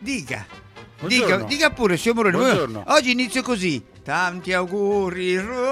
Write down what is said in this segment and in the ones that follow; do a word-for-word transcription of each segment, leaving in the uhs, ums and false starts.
Dica. Buongiorno. Dica, dica pure, signor Moroni. Buongiorno. Oggi inizio così. Tanti auguri.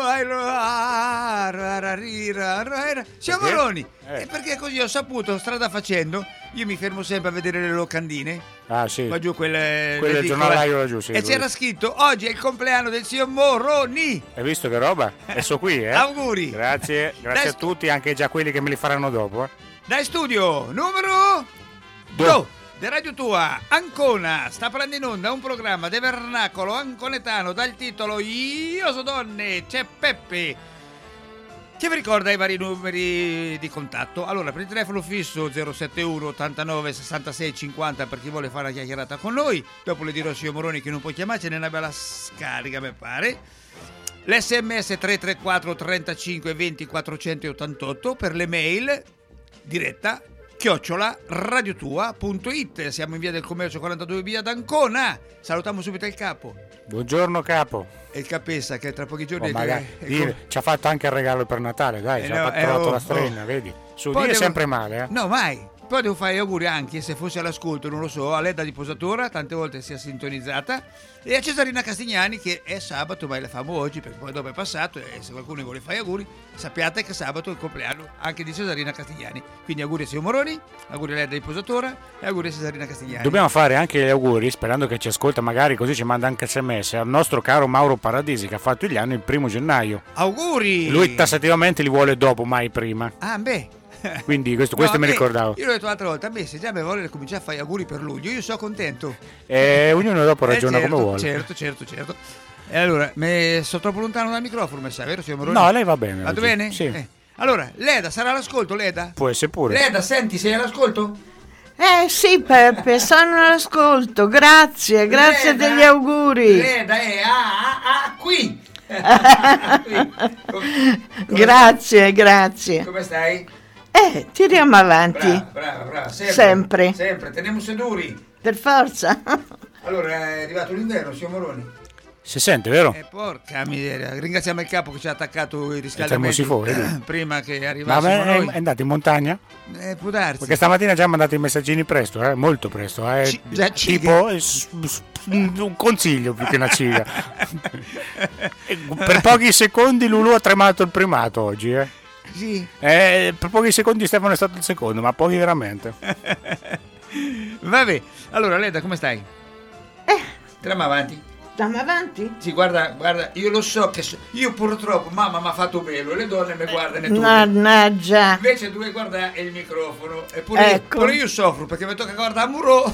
Signor Moroni, Eh. e perché così ho saputo, strada facendo, io mi fermo sempre a vedere le locandine. Ah, sì. Qua giù quelle, Quelle del l'edicola. giornalaio laggiù, sì, E lui. c'era scritto: oggi è il compleanno del signor Moroni. Hai visto che roba? Esso qui, eh? Auguri. Grazie, grazie Dai, a tutti, anche già quelli che me li faranno dopo. Eh. Dai studio numero due di Radio Tua Ancona sta prendendo in onda un programma di vernacolo anconetano dal titolo Io so donne, c'è Peppe, che vi ricorda i vari numeri di contatto. Allora, per il telefono fisso zero sette uno ottantanove sessantasei cinquanta per chi vuole fare una chiacchierata con noi. Dopo le dirò a signor Moroni che non può chiamarci, ne è una bella scarica, mi pare. L'esse emme esse tre tre quattro trentacinque venti quattrocentottantotto, per le mail diretta chiocciola radiotua punto it. Siamo in via del Commercio quarantadue via d'Ancona. Salutiamo subito il capo Buongiorno capo. e il capessa che tra pochi giorni Oh, è- magari, è- dire, ci ha fatto anche il regalo per Natale, dai, Eh ci no, ha eh, trovato oh, la strenna, oh. vedi? Su Poi dire devo- sempre male, eh? No, mai. Poi devo fare gli auguri anche, se fosse all'ascolto, non lo so, a Leda di Posatora, tante volte si è sintonizzata, e a Cesarina Castignani, che è sabato, ma la famo oggi, perché poi dopo è passato, e se qualcuno vuole fare gli auguri, sappiate che sabato è il compleanno anche di Cesarina Castignani. Quindi auguri a signor Moroni, auguri a Leda di Posatora e auguri a Cesarina Castignani. Dobbiamo fare anche gli auguri, sperando che ci ascolta, magari così ci manda anche esse emme esse, al nostro caro Mauro Paradisi, che ha fatto gli anni il primo gennaio. Auguri! Lui tassativamente li vuole dopo, mai prima. Ah, beh. Quindi questo, questo No, mi beh, ricordavo. Io l'ho detto l'altra volta, a me se già mi vuole cominciare a fare gli auguri per luglio, io sono contento. E ognuno dopo ragiona Eh, certo, come vuole. Certo, certo, certo. E allora, me sono troppo lontano dal microfono, mi sa, vero signor Moroni? No, lei va bene. Vado oggi. bene? Sì. Eh. Allora, Leda, sarà all'ascolto, Leda? Può essere pure. Leda, senti, sei all'ascolto? Eh sì Peppe, sono all'ascolto, grazie, grazie Leda, degli auguri. Leda è ah, ah, ah, qui. Qui. Come- Grazie, grazie. Come stai? Eh, tiriamo avanti, Brava, brava, brava. Sempre. Sempre. Sempre, teniamo seduri. per forza. Allora, è arrivato l'inverno, signor Moroni. Si sente, vero? E porca miseria, ringraziamo il capo che ci ha attaccato il riscaldamento termosifone, lui. prima che Ma arrivassimo è, noi. è andato in montagna? Eh, può darsi. Perché stamattina già ha mandato i messaggini presto, eh? Molto presto. Eh? Ci- già ci- tipo eh, s- s- un consiglio più che una ciga. E per pochi secondi Lulu ha tremato il primato oggi. Eh? Sì. Eh, per pochi secondi Stefano è stato il secondo, ma pochi veramente. Vabbè, allora Leda, come stai? Eh, Andiamo avanti. andiamo avanti? Sì, guarda, guarda, io lo so che so- io purtroppo mamma mi ha fatto bello e le donne mi guardano e tu. Mannaggia. Invece tu guardare il microfono e pure, Ecco. io, pure io soffro perché mi tocca guardare Muro.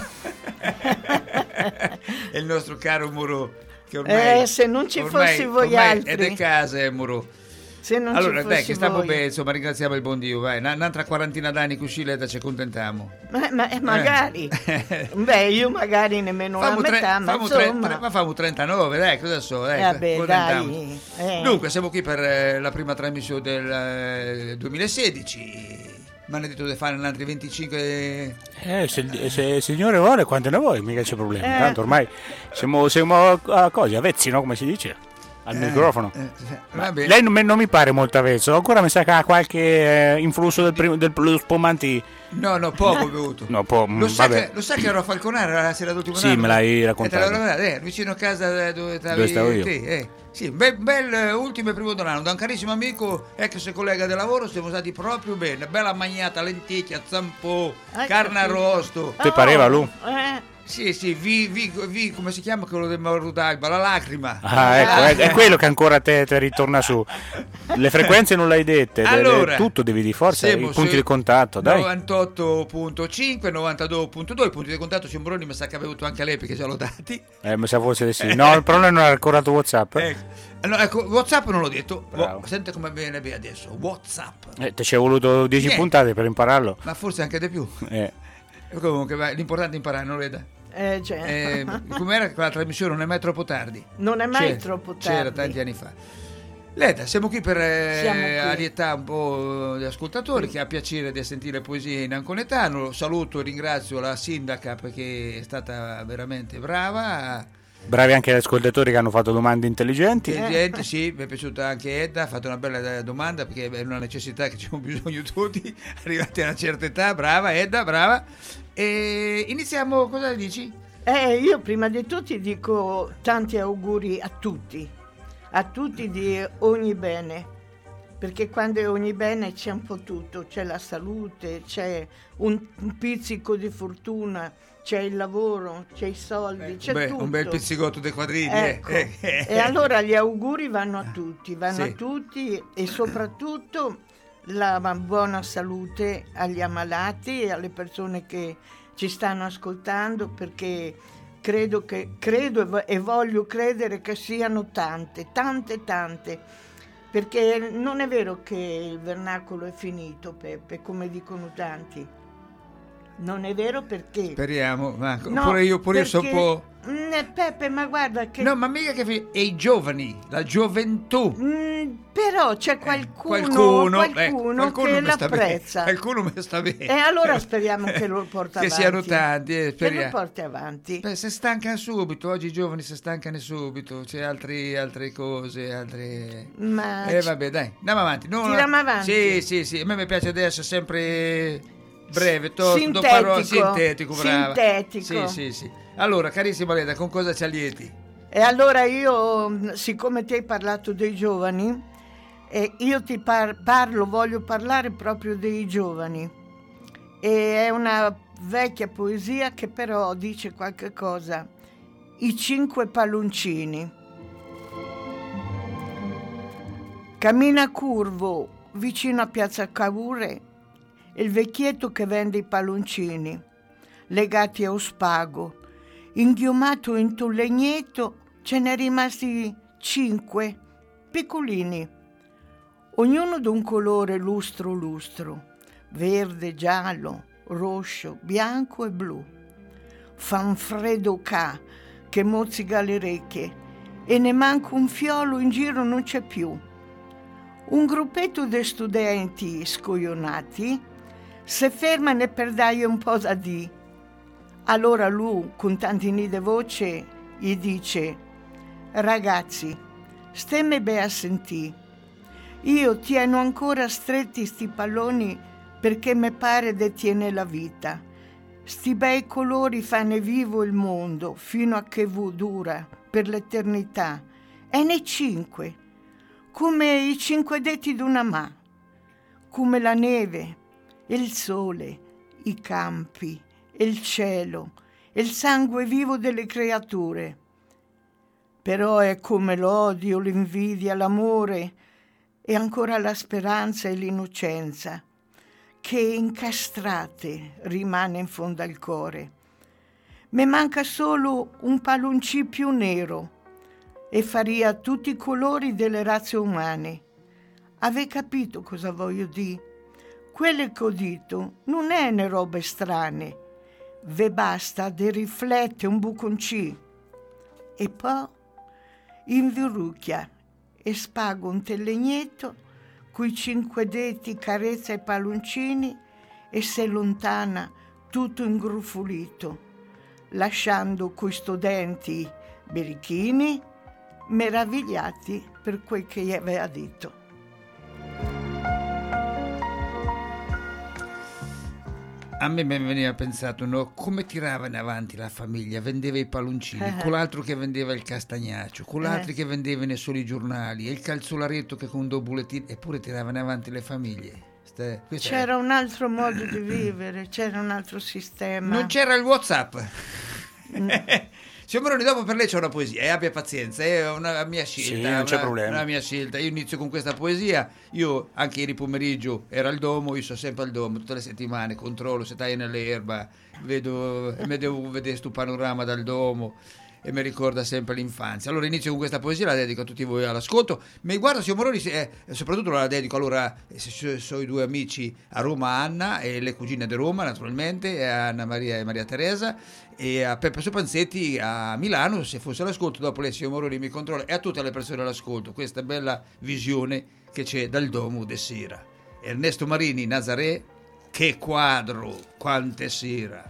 È il nostro caro Muro che ormai Eh, se non ci ormai- fossi voi ormai altri. È di casa, è Muro. Se non Allora, ci dai, fossi che stiamo voi. bene, insomma, ringraziamo il buon Dio, vai, una- un'altra quarantina d'anni così Leda ci accontentiamo. Ma, ma- eh, magari. Beh, io magari nemmeno la Famo tre- metà, ma famo tre- insomma. tre- ma famo trentanove, dai, cosa so, dai, Vabbè, accontentiamo. dai. Eh. Dunque, siamo qui per eh, la prima trasmissione del eh, duemilasedici. Mi hanno detto di fare un altri venticinque. Eh, se, se il signore vuole, quante ne vuoi, mica c'è problema. Eh. Tanto ormai siamo, siamo a, a cose, avvezzi, no? Come si dice? Al microfono. Eh, eh, Ma vabbè. lei non, mi- non mi pare molto avvezzo, ancora mi sa che ha qualche eh, influsso del, prim- del dello spumante. No, no, poco ho bevuto. No, po- Lo sa, vabbè. che, lo sa che ero a Falconara la sera d'ultimo Sì, anno? me l'hai Eh, raccontato. te l'ho raccontato, eh, vicino a casa dove stavi Dove stavo io. te, eh. Sì, un bel, bel eh, ultimo e primo d'anno da un carissimo amico, ex collega di lavoro, siamo stati proprio bene, bella magnata, lenticchia, zampò, Hai carne capito? arrosto. Ti pareva, Lu? Eh, Sì, sì, vi, vi, vi, come si chiama quello del Mauro d'Alba? La lacrima. Ah, ecco, è, è quello che ancora te, te ritorna su. Le frequenze non l'hai dette, le- le- Allora, tutto devi di forza, i siamo punti su di contatto, dai. novantotto virgola cinque, novantadue virgola due, i punti di contatto, signor Moroni, mi sa che aveva avuto anche lei perché ce l'ho dati. Eh, mi sa forse di sì. No, il problema non ha ancora WhatsApp. Ecco. Allora, ecco, WhatsApp non l'ho detto. Bravo. Wo- Sente come viene bene adesso. WhatsApp. Eh, ti ci è voluto dieci Niente. puntate per impararlo. Ma forse anche di più. Eh. E comunque, vai, l'importante è imparare, non Leda? eh, cioè, Eh, com'era quella trasmissione? Non è mai troppo tardi. non è mai C'era- troppo tardi. C'era tanti anni fa. Leda, siamo qui per eh, Siamo qui. allietare un po' gli ascoltatori che ha piacere di sentire poesie in anconetano. Saluto e ringrazio la sindaca perché è stata veramente brava. Bravi anche gli ascoltatori che hanno fatto domande intelligenti. Intelligente, sì, mi è piaciuta anche Edda, ha fatto una bella domanda perché è una necessità che abbiamo bisogno tutti, arrivati a una certa età, brava Edda, brava. E iniziamo, cosa dici? Eh, io prima di tutto dico tanti auguri a tutti, a tutti di ogni bene, perché quando è ogni bene c'è un po' tutto, c'è la salute, c'è un, un pizzico di fortuna, c'è il lavoro, c'è i soldi, c'è Beh, tutto. un bel pizzicotto dei quadrini. Ecco. Eh. E allora gli auguri vanno a tutti, vanno Sì. a tutti e soprattutto la buona salute agli ammalati e alle persone che ci stanno ascoltando, perché credo che credo e voglio credere che siano tante, tante, tante, perché non è vero che il vernacolo è finito, Peppe, come dicono tanti. Non è vero, perché Speriamo, ma No, pure io, pure io sono un perché- po'. Mm, Peppe, ma guarda che No, ma mica che fi- e i giovani, la gioventù. Mm, però c'è qualcuno, qualcuno, qualcuno eh, qualcuno che mi sta bene, l'apprezza. qualcuno mi sta bene. E allora speriamo che lo porta Che avanti. siano tanti, eh, Che lo speriamo. porti avanti. Beh, si stancano subito, oggi i giovani si stancano subito, c'è altri, altre cose, altre... Ma Eh vabbè, dai, andiamo avanti. No, Tiriamo no. avanti. Sì, sì, sì, a me mi piace adesso sempre breve, tosto, Sintetico. parole, sintetico, brava. Sintetico. Sì, sì, sì. Allora, carissima Leda, con cosa ci allieti? E allora io, siccome ti hai parlato dei giovani, eh, io ti par- parlo, voglio parlare proprio dei giovani. E è una vecchia poesia che però dice qualche cosa. I cinque palloncini. Cammina curvo vicino a Piazza Cavour il vecchietto che vende i palloncini, legati a spago. Inghiomato in un legnetto ce n'è rimasti cinque, piccolini, ognuno d'un colore lustro lustro, verde, giallo, rosso, bianco e blu. Fa un freddo ca che mozzica le orecchie e ne manca un fiolo in giro non c'è più. Un gruppetto di studenti scoglionati se fermano per dargli un po' da dì. Allora lui, con tantini di voce, gli dice: ragazzi, stemme be a sentì. Io tieno ancora stretti sti palloni perché me pare de tiene la vita. Sti bei colori fanno vivo il mondo fino a che vu dura per l'eternità. E ne cinque, come i cinque detti d'una mà, come la neve, il sole, i campi, il cielo, il sangue vivo delle creature. Però è come l'odio, l'invidia, l'amore e ancora la speranza e l'innocenza, che incastrate rimane in fondo al cuore. Me manca solo un palloncino più nero e faria tutti i colori delle razze umane. Ave capito cosa voglio dire? Quelle che ho detto non è ne robe strane, ve basta de riflette un buconcì. E poi invirucchia e spago un tellegnetto coi cinque detti carezza i palloncini e se lontana tutto ingrufolito, lasciando coi studenti birichini meravigliati per quel che gli aveva detto. A me mi veniva pensato, no, come tiravano avanti la famiglia, vendeva i palloncini, Eh. con l'altro che vendeva il castagnaccio, con l'altro Eh. che vendevano solo i giornali, e il calzolaretto che con due bulettini, eppure tiravano avanti le famiglie. Ste- questa è- C'era un altro modo di vivere, c'era un altro sistema. Non c'era il WhatsApp. Signor Moroni, dopo per lei c'è una poesia, e abbia pazienza, è una mia scelta. Sì, non c'è una, problema. Una mia scelta. Io inizio con questa poesia. Io anche ieri pomeriggio ero al domo, io sono sempre al domo tutte le settimane, controllo se stai nell'erba, vedo e mi devo vedere sto panorama dal domo e mi ricorda sempre l'infanzia. Allora inizio con questa poesia, la dedico a tutti voi all'ascolto. Mi guarda, signor Moroni, se- eh, soprattutto la dedico allora eh, se so- sono i due amici a Roma, Anna e le cugine di Roma naturalmente, e a Anna Maria e Maria Teresa, e a Peppe Sopanzetti a Milano, se fosse all'ascolto, dopo lei signor Moroni mi controlla, e a tutte le persone all'ascolto, questa bella visione che c'è dal domo de sera. Ernesto Marini, Nazaré, che quadro, quante sera.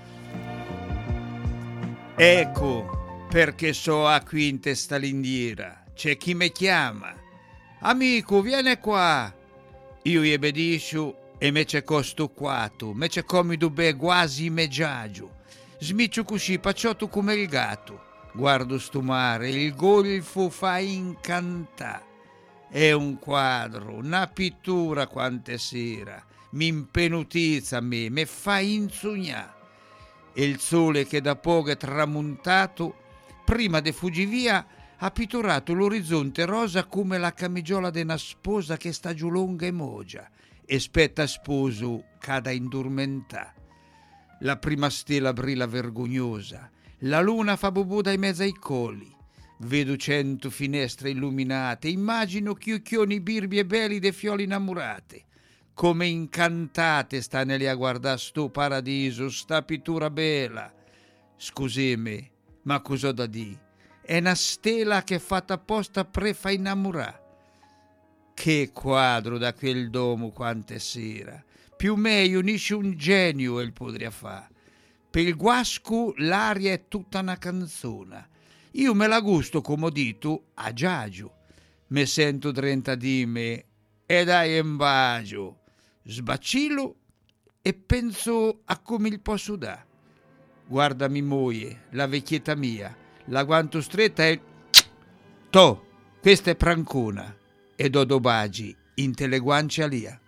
Ecco perché so a qui in testa l'indiera, c'è chi mi chiama. Amico, vieni qua. Io gli bediscio e me c'è costo quato, me c'è comido be quasi me giagio. smiccio così, pacciotto come il gatto. Guardo sto mare, il golfo fa incantà. È un quadro, una pittura quante sera, mi impenutizza a me, me fa insognà. E il sole che da poco è tramontato, prima de fuggi via, ha pitturato l'orizzonte rosa come la camigiola de una sposa che sta giù lunga e mogia, e spetta sposo cada indormentà. La prima stella brilla vergognosa, la luna fa bubù dai mezzo ai colli. Vedo cento finestre illuminate, immagino chiocchioni birbi e belli de fioli innamorate. Come incantate stanno lì a guardare sto paradiso, sta pittura bella. Scusami, ma cosa da dire? È una stella che è fatta apposta pre fa innamorare. Che quadro da quel domo quante sera. Più meglio unisce un genio il podria fa. Per il guasco l'aria è tutta una canzone. Io me la gusto, come ho detto, a giagio. Me sento trenta di me e dai un bacio. Sbacillo e penso a come il posso dare. Guarda mi moglie, la vecchietta mia, la guanto stretta e... To, questa è prancona e do do bagi in teleguancia lia.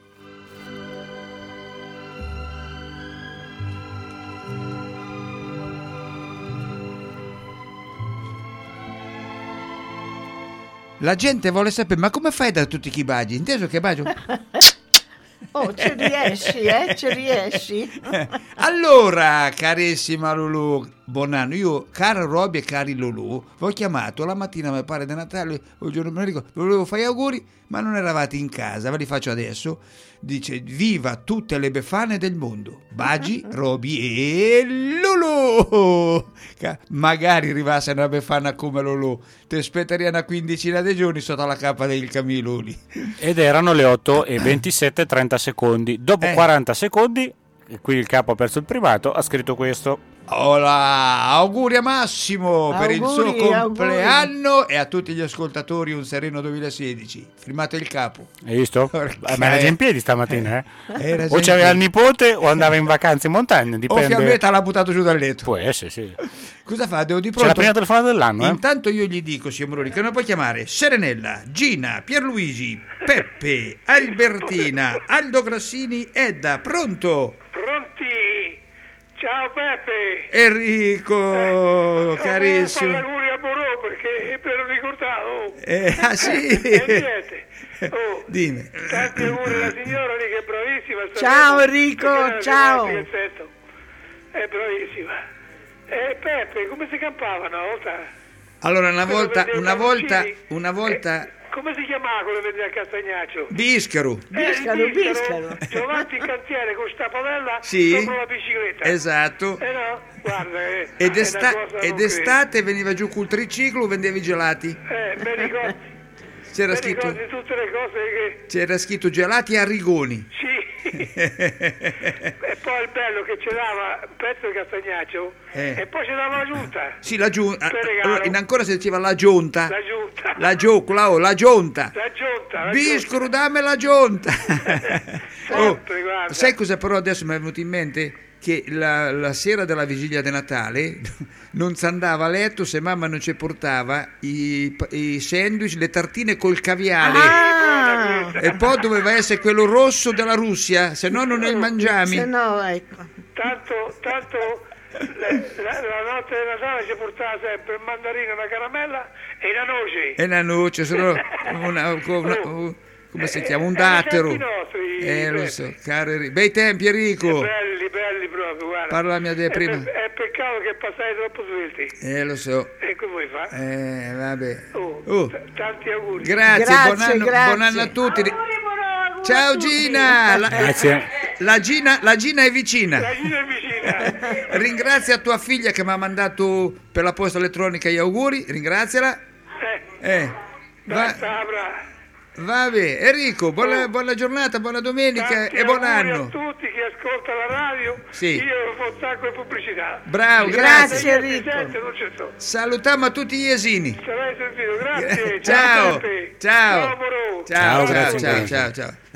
La gente vuole sapere, ma come fai da tutti i bagi? Inteso che bagio? Oh, ci riesci, eh? Ci riesci? Allora, carissima Lulu, buon anno. Io, caro Roby e cari Lulu, vi ho chiamato la mattina, mi pare di Natale, il giorno me ne ricordo, volevo fare gli auguri, ma non eravate in casa, ve li faccio adesso. Dice, viva tutte le befane del mondo, Bagi, Roby e Lulu. Magari arrivasse una befana come Lulu, ti aspetteria una quindicina di giorni sotto la cappa del Camiloni. Ed erano le otto e ventisette trenta secondi. Dopo eh. quaranta secondi, qui il capo ha perso il primato, ha scritto questo. Hola, auguri a Massimo auguri, per il suo compleanno auguri. E a tutti gli ascoltatori un sereno duemilasedici. Firmato il capo. Hai visto? Ma era già in piedi stamattina, eh? Era o c'aveva il nipote o andava in vacanza in montagna, dipende. O Fiammetta l'ha buttato giù dal letto. Può essere, sì. Cosa fa? Devo di pronto. C'è la prima telefonata dell'anno, eh? Intanto io gli dico, signori, che non puoi chiamare Serenella, Gina, Pierluigi, Peppe, Albertina, Aldo Grassini, Edda. Pronto? Pronti? Ciao Peppe. Enrico, eh, carissimo. Fare auguri a Borò perché me l'ho ricordato. Eh, ah sì? E niente. Oh, dimmi. Tanti auguri alla signora lì che è bravissima. Ciao Enrico, ciao. È bravissima. E Peppe, come si campava una volta? Allora una volta, una volta, una volta... Eh, come si chiamava quello che vendeva a Castagnaccio? Biscaro. Biscaro, eh, Biscaro. Giovanni in cantiere con sta padella sì, sopra la bicicletta. Esatto. Eh no, guarda. Eh, ed, esta- è ed estate veniva giù col triciclo, vendeva i gelati. Eh, mi ricordo. C'era mi scritto, ricordi tutte le cose che... C'era scritto gelati a rigoni. Sì. E poi il bello che ce dava un pezzo di Castagnaccio eh. e poi ce dava la giunta. Sì, la giunta. Allora, in ancora si diceva la giunta. La giunta. La giunta, la, oh, la giunta. La giunta. Biscro, dammi la giunta. Oh, guarda. Sai cosa però adesso mi è venuto in mente? Che la, la sera della vigilia di Natale non si andava a letto se mamma non ci portava i, i sandwich, le tartine col caviale. Ah. E poi doveva essere quello rosso della Russia, se no non ne mangiami. Se no, ecco. Tanto, tanto la, la, la notte di Natale ci portava sempre il mandarino, la caramella e la noce. E la noce, solo una, una, una come si chiama? Un dattero. Nostri, eh, lo so, caro Enrico. Bei tempi, Enrico. Belli, belli proprio, guarda. Parlami a te prima. È, è peccato che passai troppo svelti. Eh, lo so. E come vuoi fare? Eh, vabbè. Oh, oh. t- tanti auguri. Grazie, grazie, buon, anno, grazie. buon anno a tutti. Auguri, buon auguri Ciao a tutti. Gina. La, Grazie. La Gina, la Gina è vicina. La Gina è vicina. Ringrazia tua figlia che mi ha mandato per la posta elettronica gli auguri. Ringraziala. Eh. Eh. Va, vabbè, Enrico, buona, Oh. buona giornata, buona domenica Tanti e buon auguri anno. a tutti chi ascolta la radio. Sì. Io ho un sacco di pubblicità. Bravo, Grazie, grazie. Enrico. Sente, non c'è so. Salutiamo a tutti gli esini. Sarai sentito, grazie. Ciao. Peppe. Ciao. Ciao, Moro. Ciao, ciao, Ciao, grazie, ciao, grazie. ciao, ciao.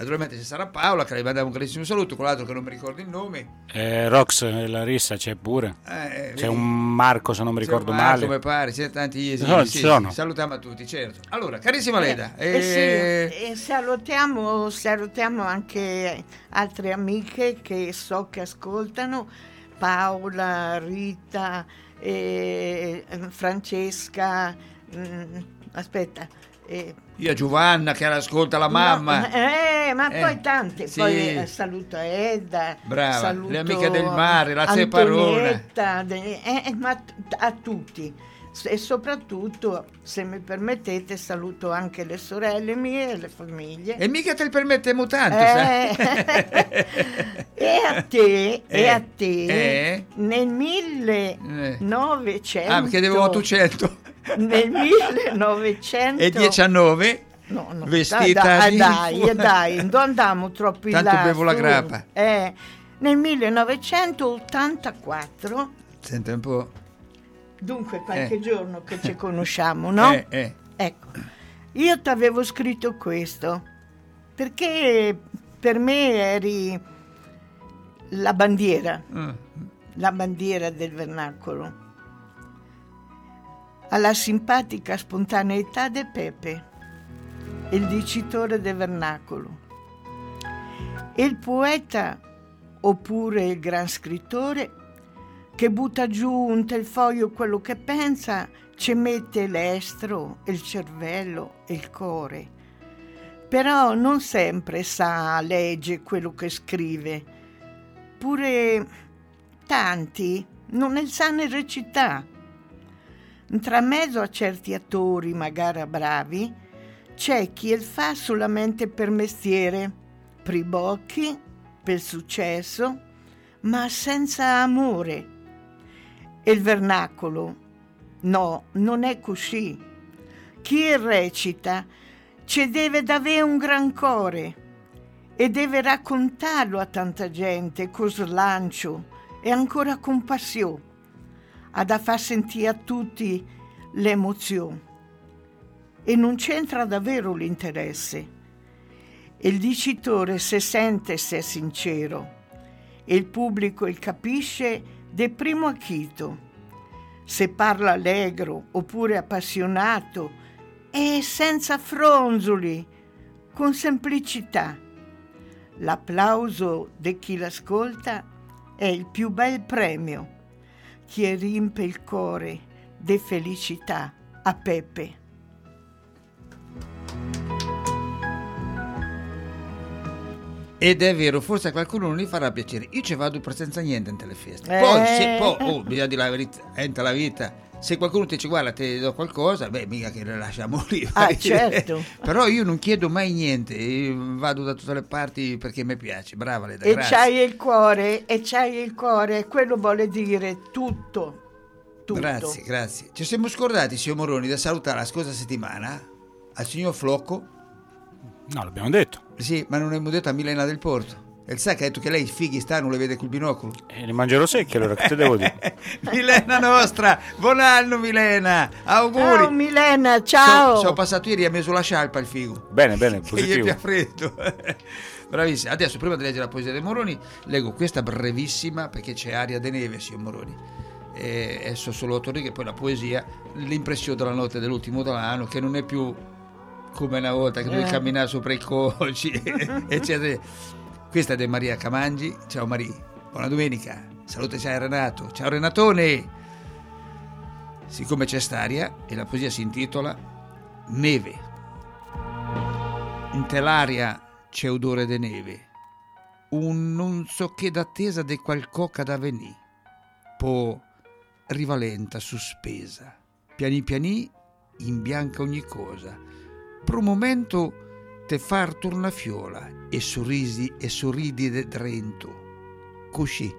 Naturalmente ci sarà Paola, che le mandiamo un carissimo saluto, con l'altro che non mi ricordo il nome. Eh, Rox e Larissa c'è pure. Eh, c'è un Marco, se non mi ricordo Marco, male. come pare, c'è tanti esimi, No, sì, ci sono. sì, salutiamo a tutti, certo. Allora, carissima Leda, Eh, eh, sì, e salutiamo, salutiamo anche altre amiche che so che ascoltano, Paola, Rita, eh, Francesca, mm, aspetta. Eh, io Giovanna che ascolta la mamma. No, eh, ma Eh, poi tante, sì. poi eh, saluto Edda, Brava, saluto le amiche del mare, la Zeparona. Antonietta, de- eh, ma t- a tutti. S- E soprattutto, se mi permettete, saluto anche le sorelle mie e le famiglie. E mica te il permettiamo tanto, sai? Eh, e a te, e a te, Eh? nel millenovecento, Ah, perché avevo ottocento. nel millenovecento E diciannove, no, no, vestita dai, di dai, fu- dai, dai, non andiamo troppo in Tanto là. bevo la su. grappa. Eh, nel millenovecentottantaquattro, Senti un po'. dunque qualche Eh. giorno che ci conosciamo, no? Eh, eh. Ecco, io ti avevo scritto questo perché per me eri la bandiera, Mm. la bandiera del vernacolo, alla simpatica spontaneità de Pepe, il dicitore del vernacolo, il poeta oppure il gran scrittore che butta giù in tel foglio quello che pensa, ci mette l'estro, il cervello e il cuore, però non sempre sa, legge quello che scrive, pure tanti non ne sanno recitare. Tra mezzo a certi attori magari bravi c'è chi il fa solamente per mestiere, per i bocchi, per il successo, ma senza amore. E il vernacolo, no, non è così. Chi recita ci deve davvero un gran cuore e deve raccontarlo a tanta gente con slancio e ancora con passione, a da far sentire a tutti l'emozione. E non c'entra davvero l'interesse. Il dicitore se sente se è sincero e il pubblico il capisce de primo acchito. Se parla allegro oppure appassionato e senza fronzoli, con semplicità. L'applauso di chi l'ascolta è il più bel premio che riempie il cuore di felicità a Pepe. Ed è vero, forse a qualcuno non gli farà piacere. Io ci vado per senza niente in tele feste. Eh. Poi, se, poi oh, bisogna dire la verità, entra la vita. Se qualcuno ti dice guarda ti do qualcosa, beh mica che le lasciamo lì. Ah, certo. Però io non chiedo mai niente, io vado da tutte le parti perché mi piace. Brava Leda, E grazie. c'hai il cuore, e c'hai il cuore, quello vuole dire tutto. Tutto. Grazie, grazie. Ci siamo scordati, signor Moroni, da salutare la scorsa settimana al signor Flocco. No, l'abbiamo detto. Sì, ma non abbiamo detto a Milena del Porto. E sa che ha detto che lei i fighi sta, non le vede col binocolo. E li mangerò secchi, allora che te devo dire? Milena nostra, buon anno Milena, auguri. Ciao Milena, ciao. Sono passato ieri e ha messo la scialpa al figo. Bene, bene, Che gli è positivo. più freddo. Bravissima. Adesso prima di leggere la poesia dei Moroni, leggo questa brevissima perché c'è aria de neve, signor Moroni. E adesso solo otto righe, poi la poesia, l'impressione della notte dell'ultimo dell'anno, che non è più come una volta che devi Eh. camminare sopra i coci, eccetera. Questa è di Maria Camangi. Ciao Maria, buona domenica. Salute, ciao Renato. Ciao Renatone. Siccome c'è st'aria e la poesia si intitola Neve. In tell'aria c'è odore de neve, un non so che d'attesa de qualcosa da venì, po' rivalenta sospesa, piani piani in bianca ogni cosa, per un momento te far tornafiola e sorrisi e sorridi de drento, così.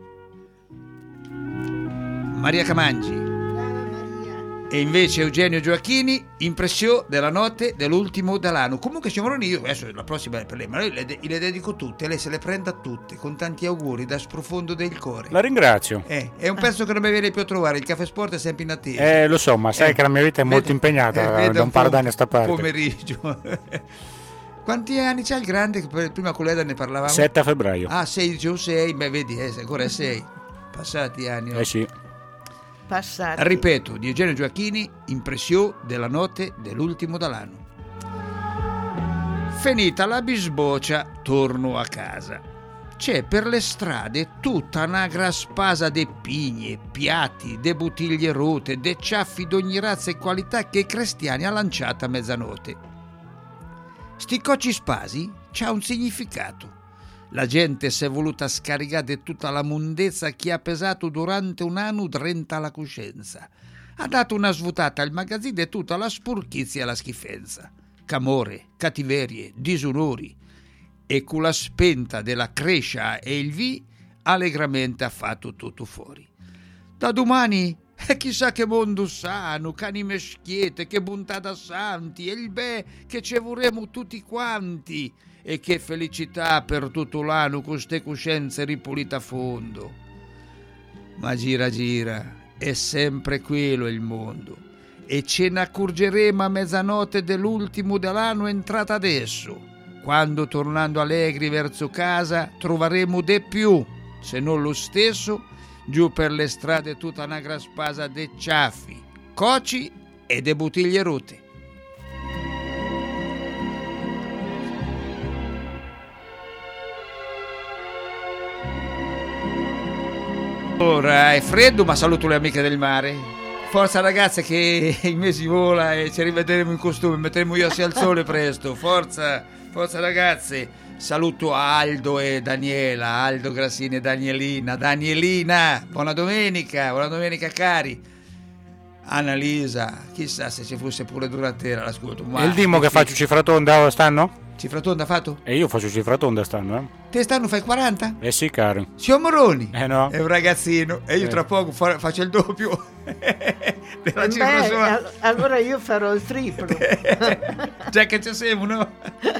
Maria Camangi. E invece Eugenio Gioacchini, impressione della notte dell'ultimo dell'anno. Comunque signor Moroni, io adesso la prossima è per lei, ma io le, de- le dedico tutte, lei se le prenda tutte, con tanti auguri da sprofondo del cuore. La ringrazio. Eh, è un pezzo che non mi viene più a trovare, il Caffè Sport è sempre in attesa. Eh, lo so, ma sai Eh, che la mia vita è molto vede- impegnata eh, vede da un po' par d'anni a sta parte. pomeriggio. Quanti anni c'ha il grande? Prima con l'Eda ne parlavamo. sette febbraio. Ah, sei, dicevo sei, beh vedi, eh, ancora sei. Passati anni. No? Eh sì. Passati. Ripeto, di Eugenio Gioacchini, impressione della notte dell'ultimo dell'anno. Finita la bisboccia, torno a casa. C'è per le strade tutta una gran spasa de pigne, piatti, de bottiglie rotte, de ciaffi d'ogni razza e qualità che i cristiani ha lanciato a mezzanotte. Sti cocci spasi c'ha un significato. La gente si è voluta scaricare di tutta la mondezza che ha pesato durante un anno drenta la coscienza. Ha dato una svutata al magazzino di tutta la sporchizia e la schifenza. Camore, cattiverie, disonori. E con la spenta della crescia e il vi, allegramente ha fatto tutto fuori. Da domani, e chissà che mondo sano, cani meschiete, che bontà da santi, e il beh che ci vorremmo tutti quanti. E che felicità per tutto l'anno con ste coscienze ripulite a fondo. Ma gira gira, è sempre quello il mondo. E ce ne accorgeremo a mezzanotte dell'ultimo dell'anno entrata adesso, quando tornando allegri verso casa troveremo de più, se non lo stesso, giù per le strade tutta una gran spasa de ciaffi, coci e de bottiglie rotte. Ora è freddo, ma saluto le amiche del mare. Forza ragazze che il mese vola e ci rivedremo in costume, metteremo io al sole presto. Forza, forza ragazze. Saluto a Aldo e Daniela, Aldo Grassini e Danielina. Danielina, buona domenica, buona domenica cari. Annalisa, chissà se ci fosse pure Duratera, l'ascolto. E il Dimo che faccio cifra tonda stanno? Cifra tonda fatto? E io faccio cifra tonda stanno, eh? Te stanno fai quaranta? Eh sì, caro. Signor Moroni? Eh no. È un ragazzino e io Eh. tra poco fa- faccio il doppio della cifra Beh, sua. al- allora io farò il triplo. Già che ci siamo, no?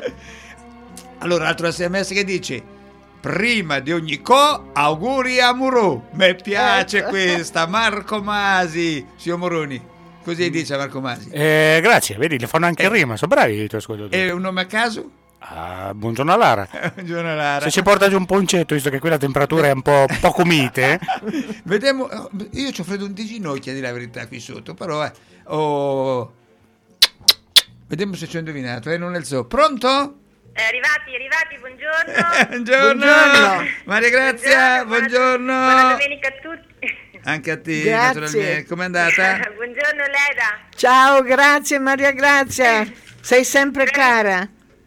Allora, altro sms che dice: prima di ogni co, auguri a Murò. Mi piace Ecco. questa, Marco Masi. Signor Moroni, così dice Marco Masi. Eh, grazie, vedi, le fanno anche Eh. rima, sono bravi i tuoi ascoltatori. E un nome a caso? Ah, buongiorno a Lara. Buongiorno Lara. Se ci porta giù un poncetto, visto che qui la temperatura è un po' poco mite. Vediamo, io ci ho freddo un di ginocchia, di la verità, qui sotto, però eh. Oh. Vediamo se ci ho indovinato, eh, non è il so. Pronto? Eh, arrivati, arrivati, buongiorno. Buongiorno. Buongiorno. Maria Grazia, buongiorno. Buona, buona domenica a tutti. Anche a te, Grazie. naturalmente. Com'è andata? Buongiorno Leda. Ciao, grazie Maria Grazia. Sei sempre cara.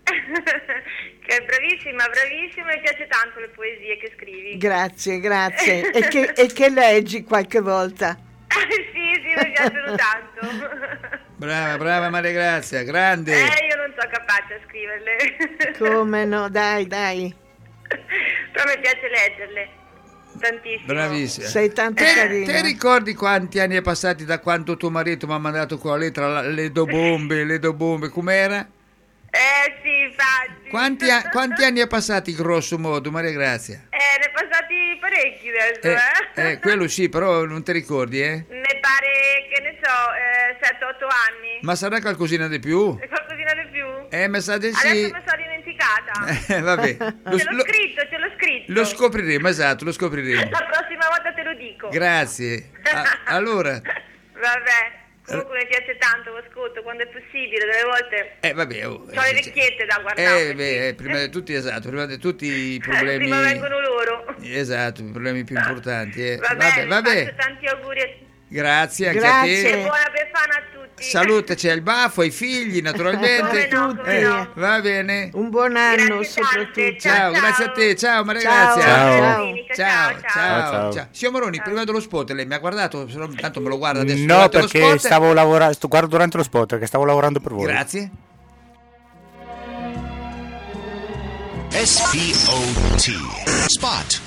Che bravissima, bravissima, mi piace tanto le poesie che scrivi. Grazie, grazie. E che, e che leggi qualche volta. Sì, sì, mi piacciono tanto. Brava, brava Maria Grazia, grande. Eh, io non sono capace a scriverle. Come no, dai, dai. Però mi piace leggerle. Tantissimo. Bravissima. Sei tanto Te, carina. te ricordi quanti anni è passati da quando tuo marito mi ha mandato con la lettera la- le do bombe, le do bombe, com'era? Eh sì, infatti. Quanti, a- quanti anni è passati grosso modo, Maria Grazia? Eh, ne passati parecchi adesso, Eh, eh. eh, quello sì, però non ti ricordi, eh? Ne pare, che ne so, eh, sette otto anni. Ma sarà qualcosina di più? E qualcosina di più? Eh, mi sa di Adesso sì. mi sono dimenticata. Eh, vabbè. Lo, Ce l'ho lo- scritto, ce l'ho scritto. lo scopriremo, esatto, lo scopriremo. La prossima volta te lo dico. Grazie. A- allora, Vabbè, comunque mi piace tanto, lo ascolto quando è possibile, delle volte eh, vabbè. Oh, ho le eh, vecchiette da guardare. Eh, beh, eh, prima di tutti, esatto, prima di tutti i problemi. Prima vengono loro. Esatto, i problemi più importanti. Eh. Vabbè, Vabbè, vi vabbè. faccio tanti auguri a Grazie anche Grazie. a e te. buona Befana a tutti. Salutaci al baffo, ai figli, naturalmente. Come no, come Eh, no. va bene. Un buon anno Grazie soprattutto. tante, Ciao, Ciao, grazie a ciao. te. Ciao, Maria Ciao. Grazia. Ciao. Buona Ciao. domenica, Ciao, ciao, ciao, Ciao, ciao. ciao. Signor Moroni, prima dello spot, lei mi ha guardato, se no tanto me lo guarda adesso. No, durante lo perché spot. stavo lavorando, sto- guardo durante lo spot, perché stavo lavorando per voi. Grazie. S P O T Spot.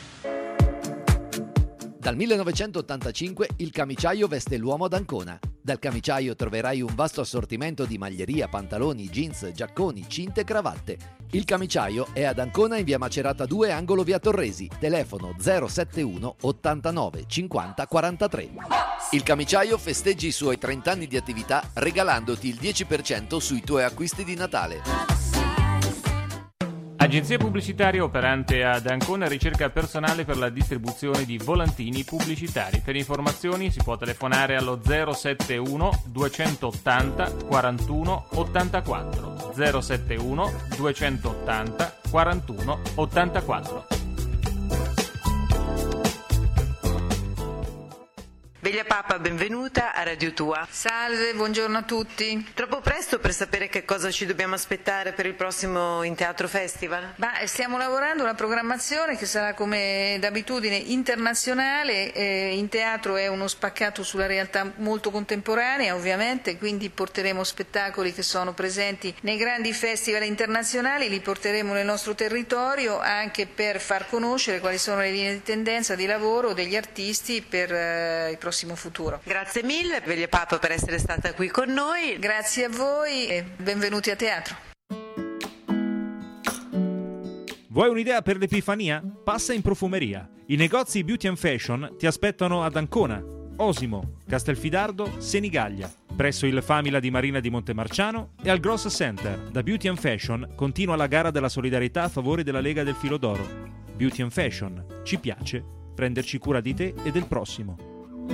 Dal millenovecentottantacinque il camiciaio veste l'uomo ad Ancona. Dal camiciaio troverai un vasto assortimento di maglieria, pantaloni, jeans, giacconi, cinte e cravatte. Il camiciaio è ad Ancona in via Macerata due, angolo via Torresi. Telefono zero sette uno ottantanove cinquanta quarantatré. Il camiciaio festeggi i suoi trenta anni di attività regalandoti il dieci per cento sui tuoi acquisti di Natale. Agenzia pubblicitaria operante ad Ancona ricerca personale per la distribuzione di volantini pubblicitari. Per informazioni si può telefonare allo zero sette uno duecentottanta quarantuno ottantaquattro zero sette uno duecentottanta quarantuno ottantaquattro. Veglia Papa, benvenuta a Radio Tua. Salve, buongiorno a tutti. Troppo presto per sapere che cosa ci dobbiamo aspettare per il prossimo In Teatro Festival? Beh, stiamo lavorando una programmazione che sarà come d'abitudine internazionale. Eh, in teatro è uno spaccato sulla realtà molto contemporanea, ovviamente, quindi porteremo spettacoli che sono presenti nei grandi festival internazionali, li porteremo nel nostro territorio anche per far conoscere quali sono le linee di tendenza di lavoro degli artisti per eh, i prossimi futuro. Grazie mille, Veglia Papa, per essere stata qui con noi. Grazie a voi e benvenuti a teatro. Vuoi un'idea per l'Epifania? Passa in profumeria. I negozi Beauty and Fashion ti aspettano ad Ancona, Osimo, Castelfidardo, Senigallia, presso il Famila di Marina di Montemarciano e al Gross Center. Da Beauty and Fashion continua la gara della solidarietà a favore della Lega del Filo d'Oro. Beauty and Fashion. Ci piace prenderci cura di te e del prossimo.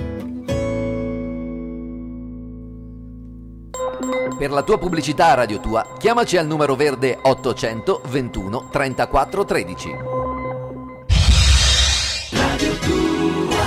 Per la tua pubblicità a Radio Tua, chiamaci al numero verde ottocentoventuno trentaquattro tredici. Radio Tua.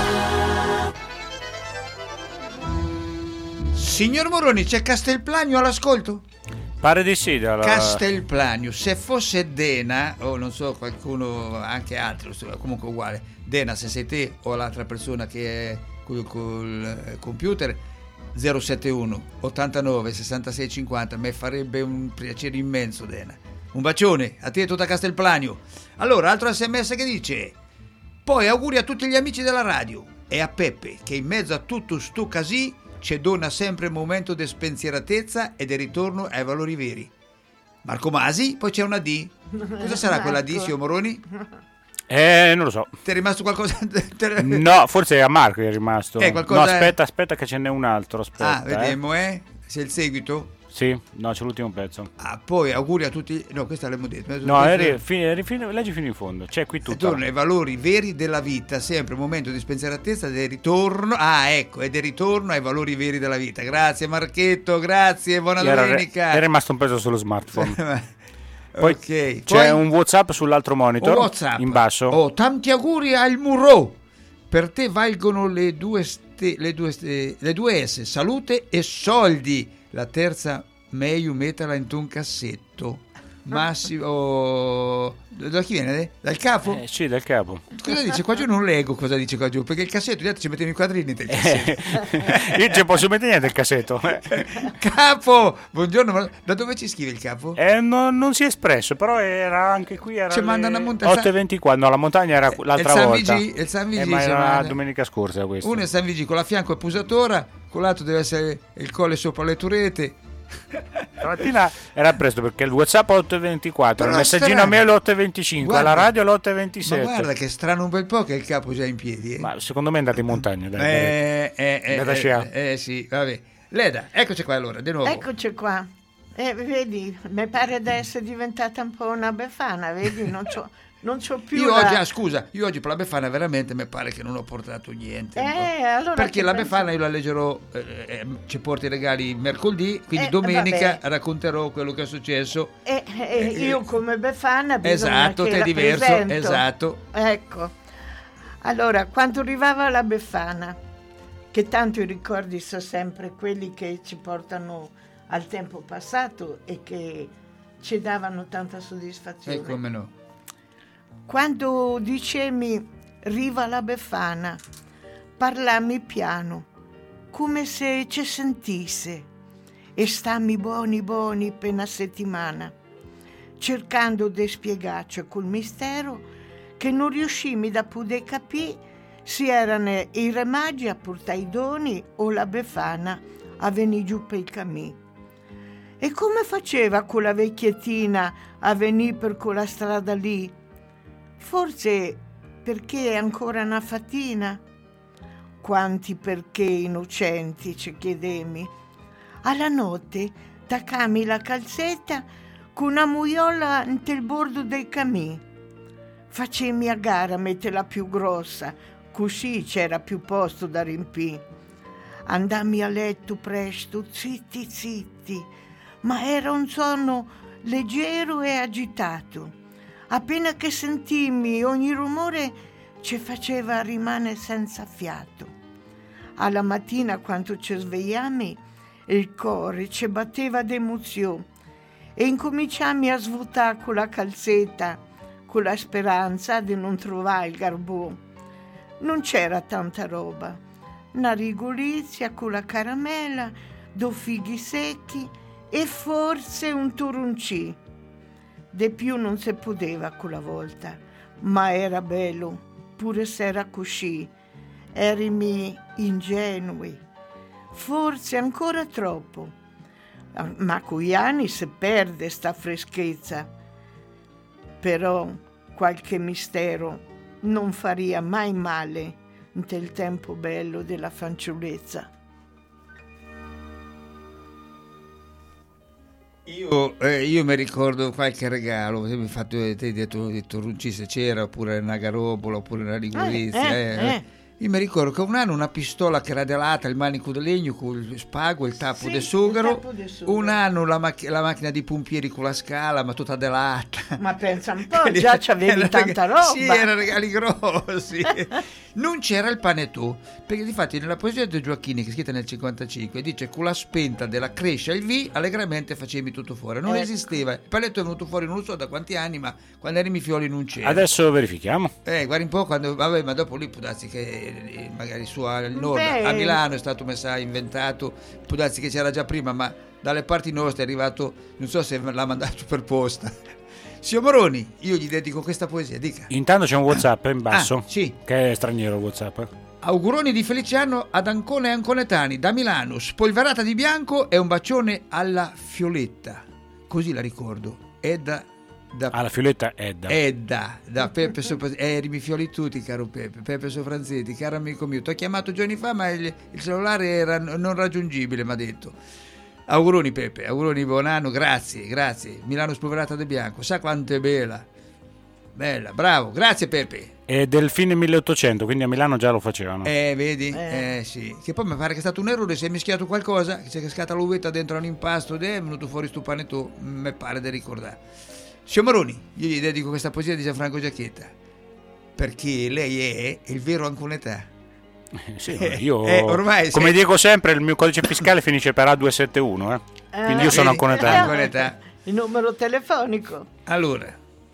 Signor Moroni, c'è Castelplanio all'ascolto? Pare di sì. Dalla... Castelplanio, se fosse Dena, o non so, qualcuno, anche altro, comunque uguale, Dena, se sei te o l'altra persona che è col, col computer, zero sette uno ottantanove sessantasei cinquanta, mi farebbe un piacere immenso, Dena. Un bacione a te e tutta Castelplanio. Allora, altro sms che dice: poi auguri a tutti gli amici della radio e a Peppe, che in mezzo a tutto stu casì ci dona sempre un momento di spensieratezza e di ritorno ai valori veri. Marco Masi, poi c'è una D. Cosa sarà quella D, signor Moroni? Eh, non lo so. Ti è rimasto qualcosa? No, forse a Marco è rimasto. Eh, qualcosa no, aspetta, aspetta che ce n'è un altro. Aspetta, ah, vediamo, eh. eh. Se è il seguito? Sì, no, c'è l'ultimo pezzo. Ah, poi auguri a tutti. No, questa l'abbiamo detto. No, eri, fini, eri, fini, leggi fino in fondo. C'è qui tutto. Torna ai valori veri della vita, sempre un momento di spensieratezza del ritorno. Ah, ecco, è del ritorno ai valori veri della vita. Grazie Marchetto, grazie, buona era, domenica. È rimasto un pezzo sullo smartphone. Poi okay. c'è Poi, un WhatsApp sull'altro monitor, WhatsApp. in basso. Oh, tanti auguri al Murò. Per te valgono le due, ste, le, due ste, le due S, salute e soldi. La terza meglio metterla in un cassetto. Massimo, da chi viene? Dal capo? Eh, sì, dal capo. Cosa dice qua giù? Non leggo cosa dice qua giù, perché il cassetto gli altri ci mettono i quadrini del cassetto. Eh, io non posso mettere niente nel cassetto. Capo, buongiorno, ma da dove ci scrive il capo? Eh, no, non si è espresso, però era anche qui era ci mandano a montagna otto e ventiquattro. No, la montagna era l'altra il San volta. Vigì, il San Vigì, eh, ma era manda. domenica scorsa questo. Uno è San Vigì, con la fianco è Pusatora, con l'altro deve essere il colle sopra le turete. Stamattina era presto perché il WhatsApp otto e ventiquattro, il messaggino strano. a me all'otto e venticinque, Guarda, alla radio all'otto e ventisette. Ma guarda che strano un bel po' che il capo è già in piedi. Eh. Ma secondo me è andato in montagna. Dai, eh, eh, eh, da eh, eh, eh sì, vabbè. Leda, eccoci qua allora, di nuovo. Eccoci qua. Eh, vedi, mi pare di essere diventata un po' una befana, vedi, non c'ho, non c'ho più io la... oggi, ah, scusa, io oggi per la Befana veramente mi pare che non ho portato niente. Eh, allora perché la penso... Befana io la leggerò, eh, eh, ci porto i regali mercoledì, quindi eh, domenica vabbè. racconterò quello che è successo. Eh, eh, io come Befana bisogna esatto, che te è la diverso, presento. esatto. Ecco, allora, quando arrivava la Befana, che tanto i ricordi sono sempre quelli che ci portano al tempo passato e che ci davano tanta soddisfazione. E come no. Quando dicevi riva la Befana, parlammi piano, come se ci sentisse, e stammi buoni buoni per una settimana, cercando di spiegarci col mistero che non riuscimmi da poter capire se erano i re magi a portare i doni o la Befana a venire giù per il cammino. E come faceva quella vecchiettina a venire per quella strada lì? Forse perché è ancora una fatina? Quanti perché innocenti ci chiedemi. Alla notte taccami la calzetta con una muiola nel bordo del camì. Facemmi a gara a metterla più grossa, così c'era più posto da riempire. Andammi a letto presto, zitti zitti, ma era un sonno leggero e agitato. Appena che sentimmi ogni rumore ci faceva rimanere senza fiato. Alla mattina, quando ci svegliammi, il cuore ci batteva d'emozione e incominciammi a svuotare con la calzetta, con la speranza di non trovare il garbò. Non c'era tanta roba, una rigolizia con la caramella, due fighi secchi e forse un turuncì. De più non si poteva quella volta, ma era bello, pure se era così. Erimi ingenui, forse ancora troppo, ma con gli anni si perde sta freschezza. Però qualche mistero non faria mai male nel tempo bello della fanciullezza. Io, eh, io mi ricordo qualche regalo, mi hai fatto detto, detto Runci se c'era, oppure una garobola, oppure una rigolizia. Eh, eh, eh, eh. Io mi ricordo che un anno una pistola che era delata, il manico di legno con il spago, il tappo Sì, del sughero, il tappo del sughero. un anno la, mac- la macchina di pompieri con la scala, ma tutta delata. Ma pensa un po', già c'avevi era tanta roba. Sì, erano regali grossi. Non c'era il panettone, perché difatti nella poesia di Gioacchini, che è scritta nel cinquantacinque, dice: con la spenta della crescia il V, allegramente facevi tutto fuori. Non ecco. esisteva. Il panettone è venuto fuori non so da quanti anni, ma quando eri fioli non c'era. Adesso verifichiamo. Eh, guardi un po' quando, vabbè, ma dopo lì può darsi che eh, magari su al nord, Beh. a Milano è stato messo, inventato, può darsi che c'era già prima, ma dalle parti nostre è arrivato, non so se l'ha mandato per posta. Signor Moroni, io gli dedico questa poesia, dica. Intanto c'è un WhatsApp in basso, Ah, sì. che è straniero il WhatsApp. Auguroni di felice anno ad Ancona e Anconetani, da Milano, spolverata di bianco e un bacione alla Fioletta. Così la ricordo. È da... da Ah, la Fioletta Edda. Edda, da Peppe Sopranzetti. Eh, mi fioli tutti, caro Peppe. Peppe Sopranzetti, caro amico mio. Ti ho chiamato giorni fa, ma il, il cellulare era non raggiungibile, mi ha detto. Auguroni Peppe, auguroni buon anno, grazie, grazie. Milano spolverata di bianco, sa quanto è bella. Bella, bravo, grazie Peppe. È del fine milleottocento, quindi a Milano già lo facevano. Eh, vedi? Eh. Eh, sì. Che poi mi pare che è stato un errore, si è mischiato qualcosa, che c'è cascata l'uvetta dentro un impasto ed è venuto fuori sto panettone, mi pare di ricordare. Signor Moroni, io gli dedico questa poesia di Gianfranco Giacchetta, perché lei è il vero Anconetà. Sì, io Eh, ormai come sei- dico sempre, il mio codice fiscale finisce per A duecentosettantuno, eh. Eh, Quindi io sono vedi? anconetano. Anconetà. Il numero telefonico. Allora,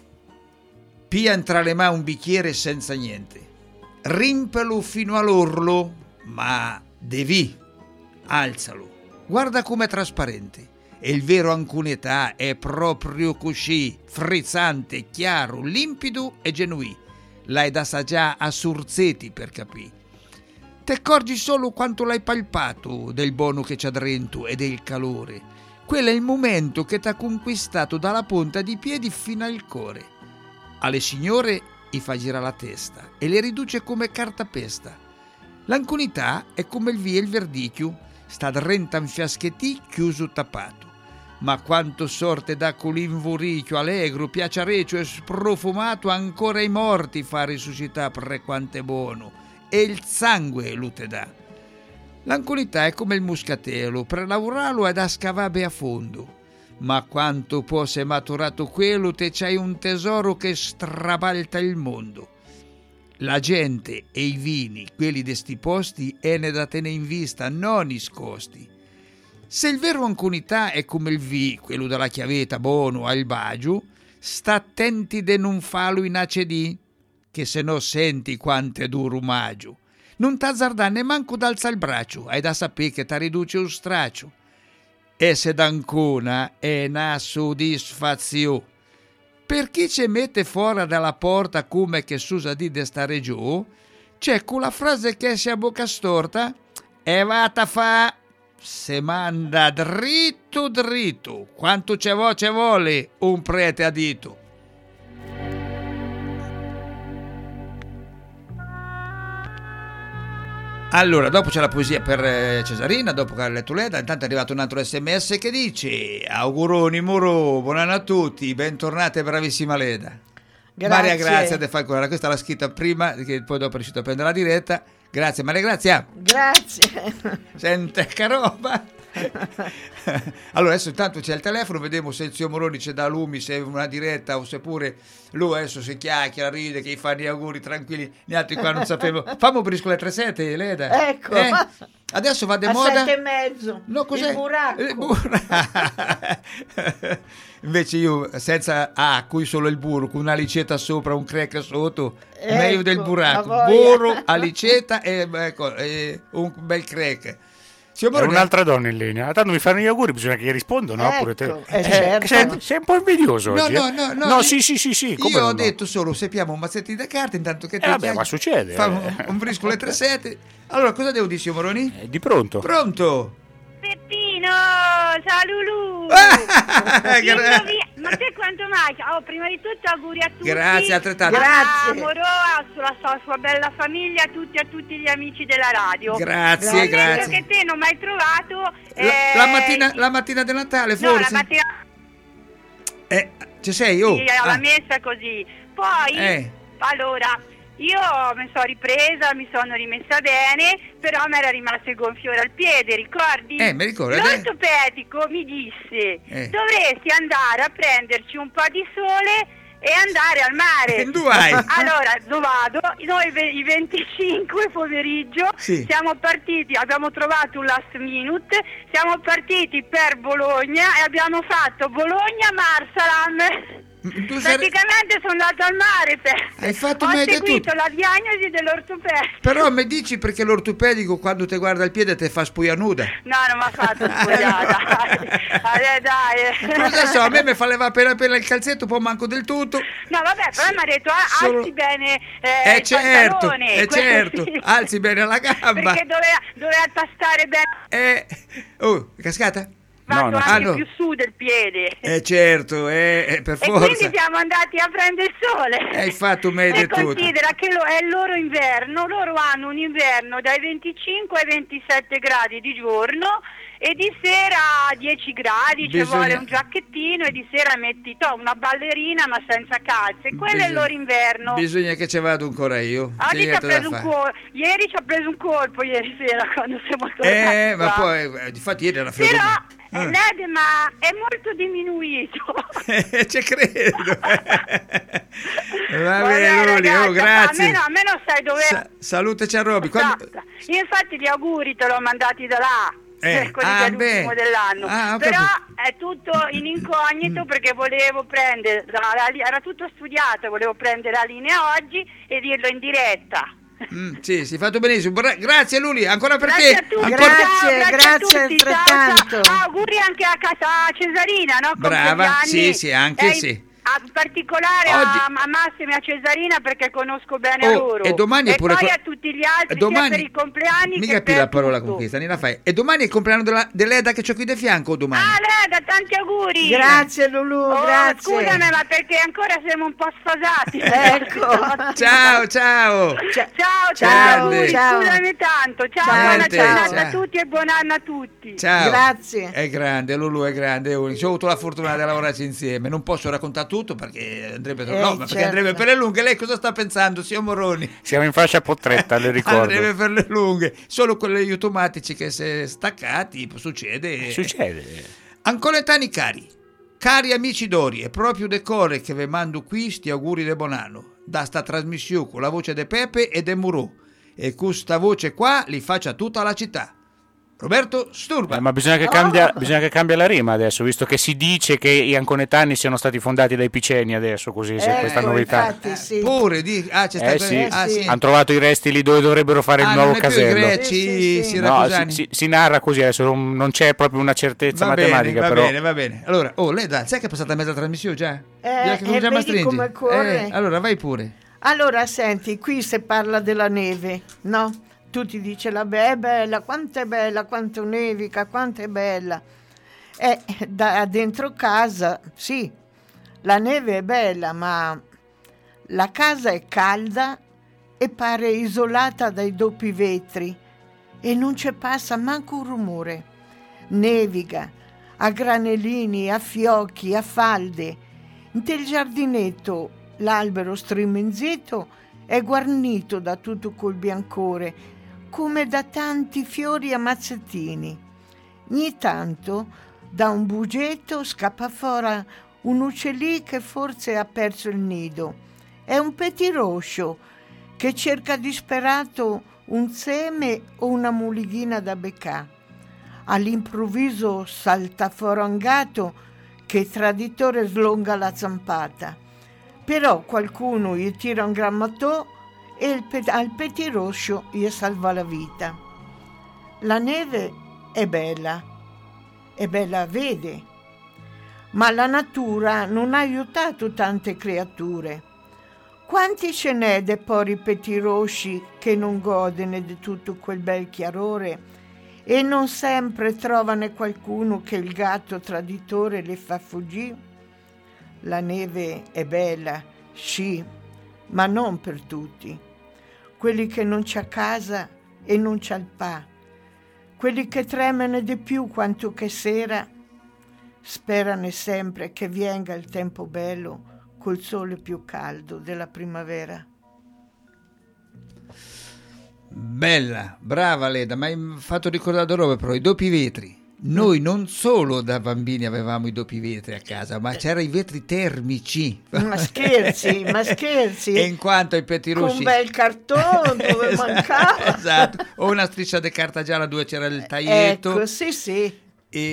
pian tra le mani un bicchiere senza niente, rimpelo fino all'orlo, ma devi, alzalo, guarda com'è trasparente. E il vero Anconetà è proprio così, frizzante, chiaro, limpido e genuino. L'hai da assaggiare a Surzeti per capire. Ti accorgi solo quanto l'hai palpato del buono che c'ha dentro e del calore. Quello è il momento che t'ha conquistato dalla punta di piedi fino al cuore. Alle signore gli fa girare la testa e le riduce come cartapesta. L'anconità è come il via e il verdicchio, sta drenta un fiaschettì chiuso tappato. Ma quanto sorte da colinvoricchio allegro, piaciareccio e sprofumato ancora ai morti fa risuscità per quanto è buono, e il sangue lo te dà. L'anconità è come il muscatello, per lavorarlo è da scavare a fondo. Ma quanto può se maturato quello, te c'hai un tesoro che strabalta il mondo. La gente e i vini, quelli de sti posti, è ne da tenere in vista, non nascosti. Se il vero Anconità è come il V, quello della chiavetta buono al bagio, sta attenti de non farlo in acedì, che se no senti quanto è duro maggio. Non t'azzardà nemanco d'alza il braccio, hai da sapere che t'ha riduce un straccio. E se d'Ancona è una soddisfazione. Per chi ci mette fuori dalla porta come che s'usa di de stare giù, c'è quella frase che esce a bocca storta e vata fa... se manda dritto dritto, quanto c'è voce vuole un prete a dito. Allora, dopo c'è la poesia per eh, Cesarina, dopo che ha letto Leda, intanto è arrivato un altro sms che dice: auguroni Moro, buon anno a tutti, bentornata e bravissima Leda. Grazie. Maria Grazia De Falcone, questa l'ha scritta prima, che poi dopo è riuscito a prendere la diretta. Grazie Maria Grazia. Grazie. Sente che roba. Allora adesso intanto c'è il telefono, vediamo se il zio Moroni c'è da Lumi, se è una diretta o se pure lui adesso si chiacchiera, ride, che gli fa gli auguri tranquilli, gli altri qua non sapevo. Fammo briscola tre sette, Leda. Ecco. Eh? Adesso va de a moda. sette e mezzo. No, cos'è? Il buracco. Il buracco. Invece io senza A, qui solo il burro, con una licetta sopra, un crack sotto, Ecco, meglio del buracco. la voglia. Burro, alicetta e, ecco, e un bel crack. C'è un'altra donna in linea. Tanto mi fanno gli auguri, bisogna che gli rispondo, no? Ecco, Pure te. eh, certo. sei, sei un po' invidioso No, oggi. no, eh? no, no, no io- sì, sì, sì, sì. Come Io no, ho no? detto solo seppiamo un mazzettino da carta intanto che Eh, te vabbè, chiacchi- ma succede. fa eh. un, un briscolo tre sette. Allora, cosa devo dire, signor Moroni? Eh, di pronto. Pronto? Peppino, ciao Lulu. Gra- Indovi- Ma te quanto mai? Oh, prima di tutto auguri a tutti. Grazie, altrettanto. A Moro, a sulla sua, sua bella famiglia, a tutti, a tutti gli amici della radio. Grazie, Scommetto grazie. che te non mi hai trovato. La, eh, la mattina, la mattina del Natale, No, la forse? mattina Eh, ci sei? Oh. sì, alla Ah. messa così. Poi, Eh. allora, io mi sono ripresa, mi sono rimessa bene, però mi era rimasto il gonfiore al piede, ricordi? Eh, mi ricordo, eh. L'ortopedico mi disse, Eh. dovresti andare a prenderci un po' di sole e andare al mare. Dove vai? Allora, dove vado? Noi ve- i venticinque pomeriggio Sì. siamo partiti, abbiamo trovato un last minute, siamo partiti per Bologna e abbiamo fatto Bologna-Marsalam. Tu sei- Praticamente sono andata al mare per... Hai fatto Ho meglio seguito tutto. la diagnosi dell'ortopedico. Però mi dici perché l'ortopedico quando ti guarda il piede ti fa spuia nuda? No, non mi ha fatto spogliare, dai. Dai, dai. Cosa so, a me mi fa levare appena appena il calzetto, poi manco del tutto. No, vabbè, però mi ha detto, ah, Solo- alzi bene eh, Eh il certo, pantalone. eh quello certo, sì. alzi bene la gamba. Perché doveva, doveva tastare bene. Eh, oh, è cascata? Fatto no. anche Ah, no. più su del piede. Eh certo, eh, eh, per E forza. quindi siamo andati a prendere il sole. Hai fatto meglio E di tutto. considera che lo- è il loro inverno, loro hanno un inverno dai venticinque ai ventisette gradi di giorno e di sera dieci gradi, ci Bisogna- vuole un giacchettino e di sera metti to, una ballerina ma senza calze. Quello è il Bisogna- loro inverno. Bisogna che ci vado ancora io. Oggi C'è ci ha niente da preso un fare. colpo, ieri ci ha preso un colpo ieri sera quando siamo tornati. Eh, ma qua. poi, eh, difatti ieri era Però freddo. eh, l'edema è molto diminuito. Eh, ci credo. Va Vabbè, bene, Luli, ragazzi, oh, grazie. Almeno, almeno sai dove... Sa- salutaci a Roby. Quando- Esatto. Io infatti gli auguri te l'ho mandati da là. Eh, per quelli ah, dell'ultimo beh. dell'anno. Ah, ho Però capito. è tutto in incognito perché volevo prendere la- la- era tutto studiato, volevo prendere la linea oggi e dirlo in diretta. Mm, sì, sì, fatto benissimo. Bra- grazie Luli, ancora per Grazie te. a tutti, Ancora- Grazie, ciao, grazie a tutti, ciao, altrettanto. ciao. Auguri anche a casa a Cesarina, no? Compie Brava, gli anni. sì, sì, anche Eh, sì. A particolare Oggi- a, a Massimo e a Cesarina perché conosco bene Oh, loro. e domani è pure poi co- a tutti gli altri domani- sia per i compleanni Mica che più per la parola tutto. con questa, ne la fai. E domani è il compleanno della, dell'Eda che c'ho qui di fianco o domani? Ah, Leda, tanti auguri. Grazie Lulu, Oh, grazie. Scusami, ma perché ancora siamo un po' sfasati. Ecco. Ciao, ciao. Ciao, Ciao, Ciao. ciao, Ciao. scusami tanto. Ciao, Ciao, buona Niente, giornata ciao. a tutti e buon anno a tutti. Ciao. Grazie. È grande, Lulu è grande, è unico. Ci ho avuto la fortuna di lavorarci insieme. Non posso raccontare tutto perché andrebbe, Eh, no, ma perché certo. andrebbe per le lunghe. Lei cosa sta pensando, signor Moroni? Siamo in fascia potretta, le ricordo. Andrebbe per le lunghe. Solo quelli automatici che se staccati succede. Succede. Ancoletani cari, cari amici d'Ori, è proprio decore che vi mando qui sti auguri de Bonanno. Da sta trasmissione con la voce de Pepe e de Murò. E con sta voce qua li faccia tutta la città. Roberto Sturba. Eh, ma bisogna che, Oh. cambia, bisogna che cambia la rima adesso, visto che si dice che gli anconetani siano stati fondati dai Piceni adesso, così c'è Ecco, questa novità. infatti, sì. Pure di... Ah, c'è Eh stato... sì, ah, sì. hanno trovato i resti lì dove dovrebbero fare Ah, il nuovo non è più i casello. greci, Sì, sì, sì. No, siracusani. si, si- si narra così, adesso non, non c'è proprio una certezza Va bene, matematica, va però bene, va bene. Allora, oh, lei dai, sai che è passata mezza trasmissione già? Già che eh, già vedi Mastringi. come corre? Eh, allora, vai pure. Allora, senti, qui si parla della neve, no? Tutti dicono, la be- è bella, quanto è bella, quanto nevica, quanto è bella. E da dentro casa, sì, la neve è bella, ma la casa è calda e pare isolata dai doppi vetri e non ci passa manco un rumore. Neviga a granellini, a fiocchi, a falde. Nel giardinetto l'albero striminzito è guarnito da tutto col biancore, come da tanti fiori a mazzettini. Ogni tanto da un bugetto scappa fuori un uccellì che forse ha perso il nido. È un petiroscio che cerca disperato un seme o una mulighina da beccà. All'improvviso salta fuori un gatto che traditore slonga la zampata. Però qualcuno gli tira un gran mattò e il pe- al petiroscio gli salva la vita. La neve è bella, è bella a vede, ma la natura non ha aiutato tante creature. Quanti ce n'è dei pori petirosci che non godono di tutto quel bel chiarore e non sempre trovano qualcuno che il gatto traditore le fa fuggire? La neve è bella, sì, ma non per tutti. Quelli che non c'ha casa e non c'ha il pa, quelli che tremano di più quanto che sera, sperano sempre che venga il tempo bello col sole più caldo della primavera. Bella, brava Leda, mi hai fatto ricordare da roba, però i doppi vetri. Noi non solo da bambini avevamo i doppi vetri a casa, ma c'erano i vetri termici. Ma scherzi, ma scherzi. E in quanto ai petirosci... Con un bel cartone dove esatto, mancava. Esatto, o una striscia di carta gialla dove c'era il taglietto. Ecco, sì, sì.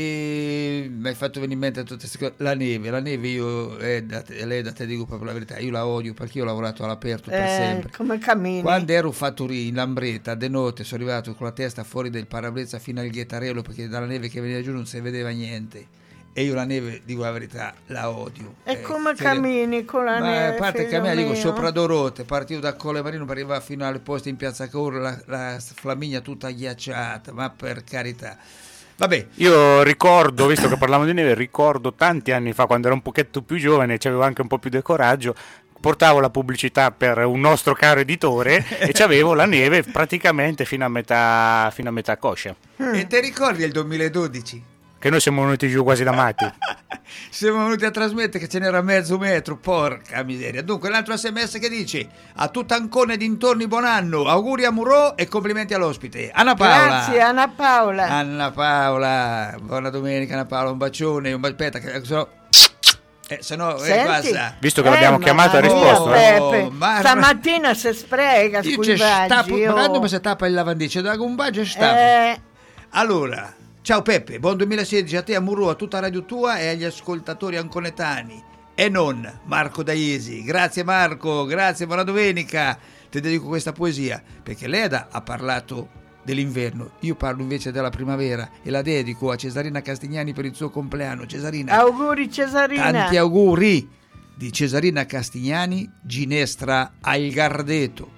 E mi hai fatto venire in mente tutte queste cose. La neve, la neve io, eh, da te, lei da te dico proprio la verità, io la odio perché io ho lavorato all'aperto per Eh, sempre. come cammini. Quando ero fattori in Lambretta, de notte, sono arrivato con la testa fuori del parabrezza fino al ghiettarello perché dalla neve che veniva giù non si vedeva niente. E io la neve, dico la verità, la odio. E Eh, come se- cammini con la Ma neve? a parte che a me figlio dico mio? sopra Dorote, partivo da Colle Marino per arrivare fino alle poste in Piazza Cavour, la, la Flaminia tutta ghiacciata, ma per carità. Vabbè, Io ricordo, visto che parliamo di neve, ricordo tanti anni fa, quando ero un pochetto più giovane, c'avevo anche un po' più di coraggio, portavo la pubblicità per un nostro caro editore e c'avevo la neve praticamente fino a metà, fino a metà coscia. e ti ricordi il duemiladodici? Che noi siamo venuti giù quasi da matti. Siamo venuti a trasmettere che ce n'era mezzo metro, porca miseria. Dunque, l'altro sms che dice: a Tutancone dintorni buon anno, auguri a Murò e complimenti all'ospite. Anna Paola. Grazie, Anna Paola. Anna Paola, buona domenica Anna Paola, un bacione, un bacione. Aspetta, che se no... Eh, se no, eh, Senti? guarda. Visto che l'abbiamo Eh, chiamato ha mamma risposto. mia, eh. Peppe, ma- stamattina si sprega, Io c'è stappo, scusi. guardando come si tappa il lavandice, da un bacio e stappo. Eh, Allora, ciao Peppe, buon duemilasedici a te, a Murò, a tutta Radio Tua e agli ascoltatori anconetani. E non Marco da Iesi. Grazie Marco, grazie, buona domenica. Ti dedico questa poesia perché Leda ha parlato dell'inverno, io parlo invece della primavera e la dedico a Cesarina Castignani per il suo compleanno. Cesarina, auguri Cesarina. tanti auguri di Cesarina Castignani, Ginestra al Gardeto.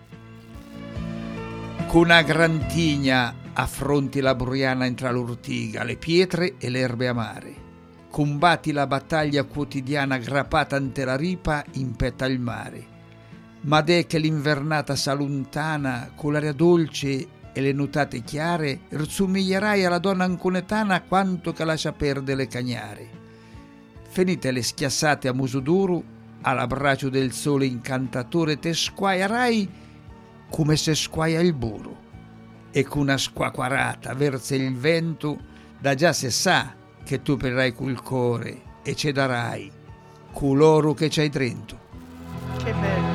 Con una grantigna affronti la Bruriana entra l'urtiga, le pietre e le erbe amare. Combatti la battaglia quotidiana aggrappata ante la ripa in petta il mare. Ma de che l'invernata s'allontana con l'aria dolce e le nutate chiare, rzumiglierai alla donna anconetana quanto che lascia perdere le cagnare. Finite le schiassate a muso duro, all'abbraccio del sole incantatore te squaierai come se squaia il burro. E con una squacquarata verso il vento, da già se sa che tu perrai col core e ce darai coloro che c'hai dentro. Che bello.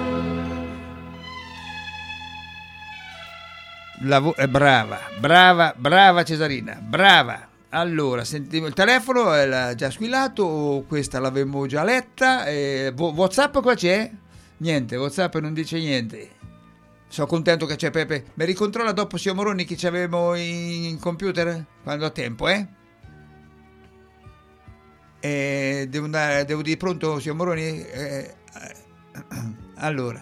Lavo- eh, brava, brava, brava Cesarina, brava. Allora, sentiamo il telefono, è l'ha già squillato o questa l'avevamo già letta? Eh, vo- WhatsApp qua c'è? Niente, WhatsApp non dice niente. Sono contento che c'è Peppe. Mi ricontrolla dopo, signor Moroni, chi ci avevamo in, in computer? Quando ha tempo, eh? Eh, devo andare, devo dire pronto, signor Moroni? Eh, eh, allora.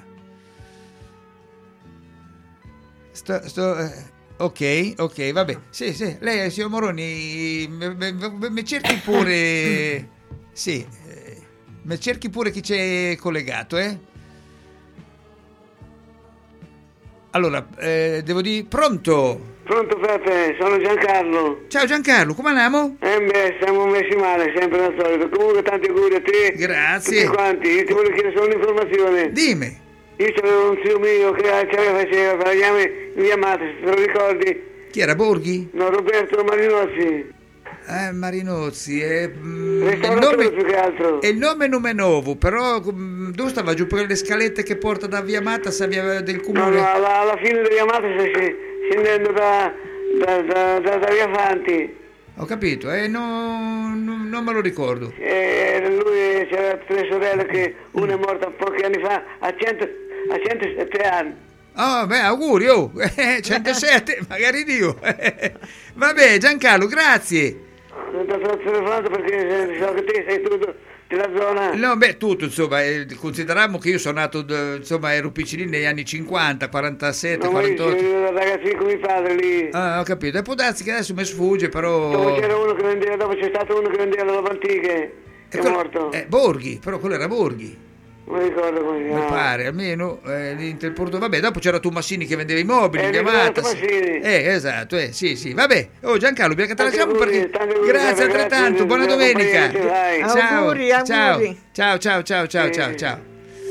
Sto, sto, eh, ok, ok, vabbè. Sì, sì, lei, signor Moroni, mi cerchi pure... sì, eh, mi cerchi pure chi c'è collegato, eh? Allora, eh, devo dire pronto? Pronto Peppe, sono Giancarlo. Ciao Giancarlo, come andiamo? Eh beh, siamo messi male, sempre al solito. Comunque tanti auguri a te. Grazie. Tutti quanti. Io ti voglio chiedere solo un'informazione. Dimmi. Io c'avevo un zio mio che ci aveva faceva per la chiamata, se te lo ricordi? Chi era, Borghi? No, Roberto Marinozzi. Eh, Marinozzi, è, mm, il Restauratore nome, più che altro. è il nome non è nuovo, però mm, dove stava giù per le scalette che porta da Via Matas a Via del No, Comune? no, alla, alla fine della chiamata stai scendendo da, da, da, da, da Via Fanti. Ho capito, eh, no, no, non me lo ricordo. E lui c'era tre sorelle che una è morta pochi anni fa a, cento, a centosette anni. Oh, beh, auguri, oh, eh, centosette, magari Dio. Vabbè, Giancarlo, grazie. Non ti ho telefonato perché so che te sei tutto della zona. No, beh, tutto, insomma, eh, consideriamo che io sono nato, d- insomma, ero piccinino negli anni cinquanta, quarantasette, No, quarantotto. io ragazzino con mio padre lì. Ah, ho capito, e può darsi che adesso mi sfugge, però... Dopo c'era uno che vendeva, dopo c'è stato uno che vendeva le robe antiche, che è quello- morto. Eh, Borghi, però quello era Borghi. Non mi ricordo come si Mi chiama. pare, almeno eh, l'Interporto. Vabbè, dopo c'era Tomassini che vendeva i mobili, Eh, Via Nicola Matas. Tomassini. Eh, esatto, eh, sì, sì. Vabbè, oh Giancarlo, abbiamo che te Tanti lasciamo auguri, perché... tanti auguri, Grazie grazie, altrettanto, grazie, buona della domenica. compagnia, dai. Ciao, Auguri, ciao, auguri. ciao, ciao, ciao, ciao, ciao, Sì. ciao.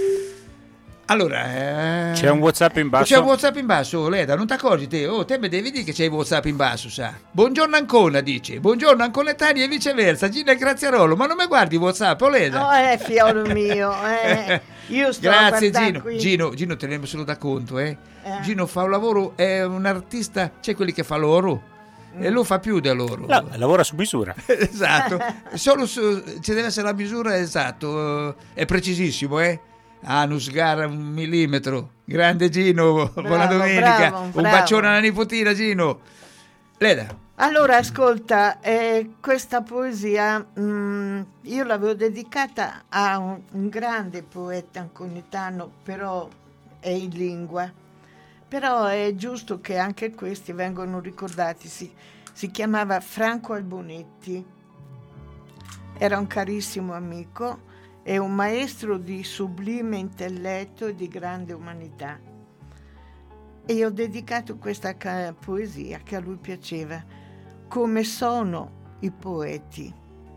Allora, eh... C'è un WhatsApp in basso? C'è un WhatsApp in basso, Leda, non ti accorgi te? Oh, te mi devi dire che c'è il WhatsApp in basso, sa? Buongiorno Ancona, dice. Buongiorno Anconetani e viceversa. Gina e Graziarolo, ma non mi guardi il WhatsApp, oh, Leda? No, è figlio mio, eh. Io sto Grazie a guardare Gino. qui. Gino, Gino teniamo solo da conto, eh. Eh. Gino fa un lavoro, è un artista, c'è quelli che fa l'oro e lui fa più da loro. No, lavora su misura. Esatto, solo su, ci deve essere la misura, esatto, eh, è precisissimo, eh. Anus gara un millimetro. Grande Gino, buona domenica. bravo, Un bravo. bacione alla nipotina Gino. Leda. Allora, ascolta, eh, questa poesia mm, io l'avevo dedicata a un, un grande poeta anconetano, però è in lingua. Però è giusto che anche questi vengano ricordati. Si, si chiamava Franco Albonetti, era un carissimo amico e un maestro di sublime intelletto e di grande umanità. E io ho dedicato questa ca- poesia che a lui piaceva. Come sono i poeti?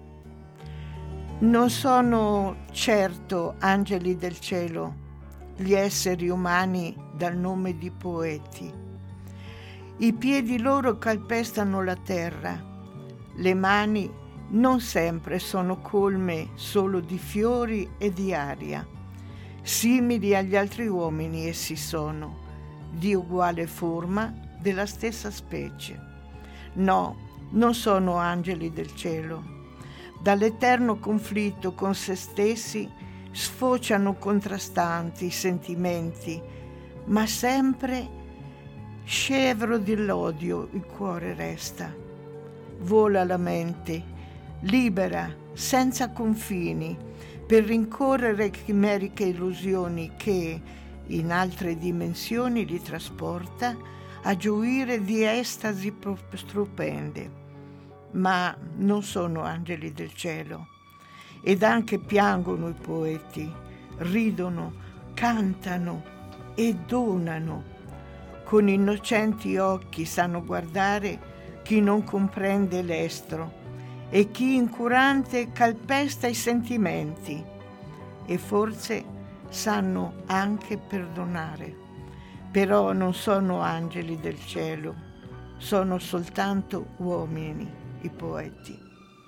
Non sono certo angeli del cielo gli esseri umani dal nome di poeti. I piedi loro calpestano la terra, le mani non sempre sono colme solo di fiori e di aria. Simili agli altri uomini essi sono, di uguale forma, della stessa specie. No, non sono angeli del cielo. Dall'eterno conflitto con se stessi sfociano contrastanti i sentimenti, ma sempre scevro dell'odio il cuore resta. Vola la mente, libera, senza confini, per rincorrere chimeriche illusioni che, in altre dimensioni, li trasporta a gioire di estasi stupende. Ma non sono angeli del cielo. Ed anche piangono i poeti, ridono, cantano e donano. Con innocenti occhi sanno guardare chi non comprende l'estro e chi incurante calpesta i sentimenti, e forse sanno anche perdonare. Però non sono angeli del cielo, sono soltanto uomini, i poeti.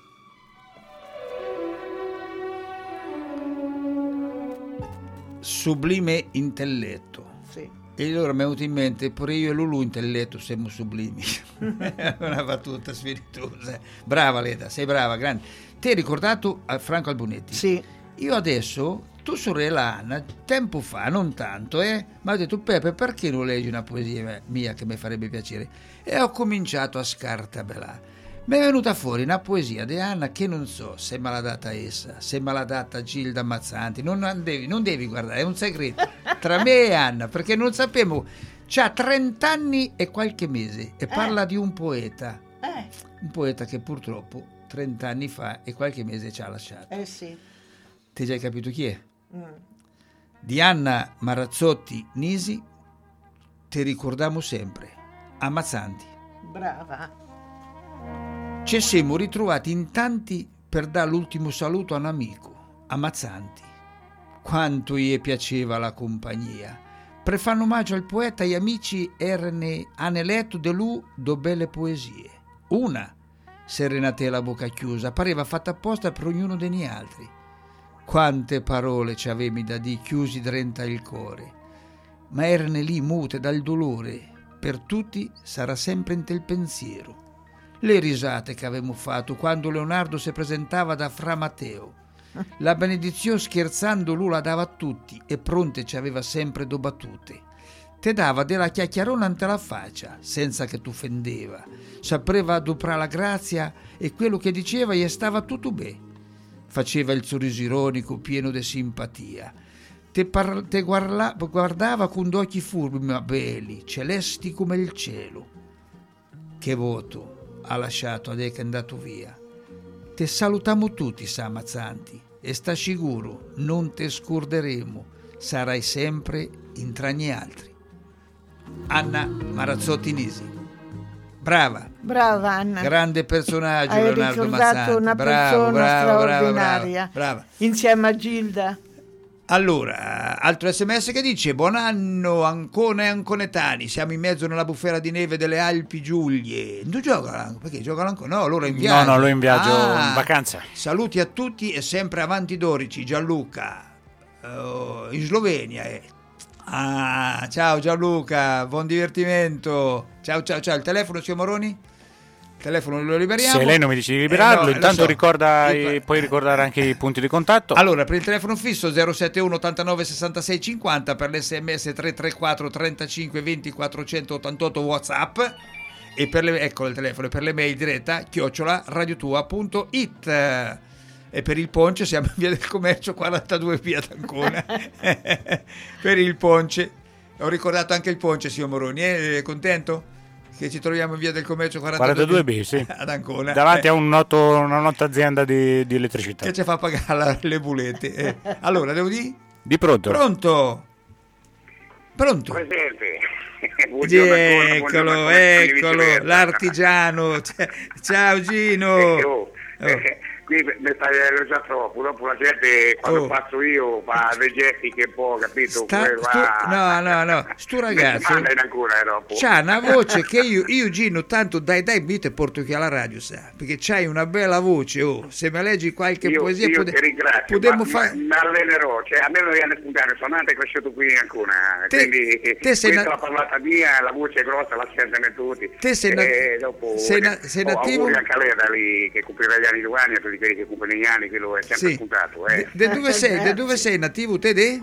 Sublime intelletto. Sì. E allora mi è venuto in mente, pure io e Lulu intelletto siamo sublimi. Una battuta spiritosa. Brava Leda, sei brava, grande. Ti hai ricordato a Franco Albonetti? Sì. Io adesso, tu sorella Anna, tempo fa, non tanto, eh, mi ha detto Peppe, perché non leggi una poesia mia che mi farebbe piacere? E ho cominciato a scartabellare. Mi è venuta fuori una poesia di Anna che non so se me l'ha data essa, se me l'ha data Gilda Mazzanti, non, non, devi, non devi guardare, è un segreto tra me e Anna, perché non sappiamo, c'ha trenta anni e qualche mese e parla eh. di un poeta, eh. un poeta che purtroppo trenta anni fa e qualche mese ci ha lasciato. Eh sì. Ti hai già capito chi è? Mm. Di Anna Marazzotti Nisi ti ricordiamo sempre, a Mazzanti. Brava. Ci siamo ritrovati in tanti per dare l'ultimo saluto a un amico, a Mazzanti. Quanto gli piaceva la compagnia. Per fare omaggio al poeta, gli amici erano hanno letto di lui due belle poesie. Una, Serenate la bocca chiusa, pareva fatta apposta per ognuno degli altri. Quante parole ci avevi da di chiusi drenta il cuore, ma erano lì mute dal dolore, per tutti sarà sempre in te il pensiero. Le risate che avevamo fatto quando Leonardo si presentava da Fra Matteo. La benedizione scherzando lui la dava a tutti e pronte ci aveva sempre due battute. Te dava della chiacchierona ante la faccia, senza che tu fendeva. Sapeva adoprare la grazia e quello che diceva gli stava tutto bene. Faceva il sorriso ironico pieno di simpatia. Te, par- te guarla- guardava con occhi furbi ma belli, celesti come il cielo. Che voto ha lasciato adè che è andato via. Te salutiamo tutti, sa Mazzanti, e sta sicuro, non te scorderemo, sarai sempre in tra gli altri. Anna Marazzotti Nisi. Brava. Brava Anna. Grande personaggio. Hai Leonardo ricordato Mazzanti. una bravo, persona bravo, straordinaria. brava, brava. Insieme a Gilda. Allora, altro sms che dice: buon anno Ancona e Anconetani, siamo in mezzo nella bufera di neve delle Alpi Giulie. Non giocano? Perché giocano ancora? No, loro in viaggio. No, no, lui in viaggio, ah, in vacanza. Saluti a tutti e sempre avanti Dorici, Gianluca, uh, in Slovenia. Eh. Ah, ciao Gianluca, buon divertimento. Ciao, ciao, ciao. Il telefono, signor Moroni? Il telefono lo liberiamo. Se lei non mi dice di liberarlo, eh no, intanto so. ricorda i, puoi ricordare anche i punti di contatto. Allora, per il telefono fisso zero sette uno ottantanove sessantasei cinquanta, per l'sms tre tre quattro trentacinque venti quattrocentottantotto WhatsApp, e per le, ecco il telefono, per le mail diretta chiocciola radiotua punto it, e per il ponce siamo in via del Commercio quarantadue via d'Ancona. Per il ponce ho ricordato anche il ponce, signor Moroni, eh? È contento? Che ci troviamo in via del Commercio quarantadue B, sì. ad Ancona, davanti a un noto, una nota azienda di, di elettricità che ci fa pagare le bulette. Eh. Allora, devo dire? Di pronto. Pronto. Pronto. Presente. Buongiorno, eccolo, buongiorno, eccolo, l'artigiano. Ciao Gino. Oh. Eh, qui mi stai già troppo, dopo la gente quando oh. passo io fa dei gesti che un po', capito? Sta, stu, no, no, no, sto ragazzo c'ha una voce che io, io Gino, tanto dai dai mi te porto qui alla radio, sa, perché c'hai una bella voce, oh, se mi leggi qualche io, poesia io pode, ti ringrazio, potremmo ma, fare mi allenerò, cioè a me non viene spuntare, sono nato e cresciuto qui in Ancona, te, quindi te questa na- è la parlata mia, la voce è grossa, la sentono tutti. Te sei, na- e dopo, sei, na- sei oh, nativo? Auguri anche a lei da lì che compirà gli anni due anni, a tutti quelli che compiono gli anni, quello è sempre sì. spuntato. Eh. De, de dove sei? De dove sei nativo? Te de?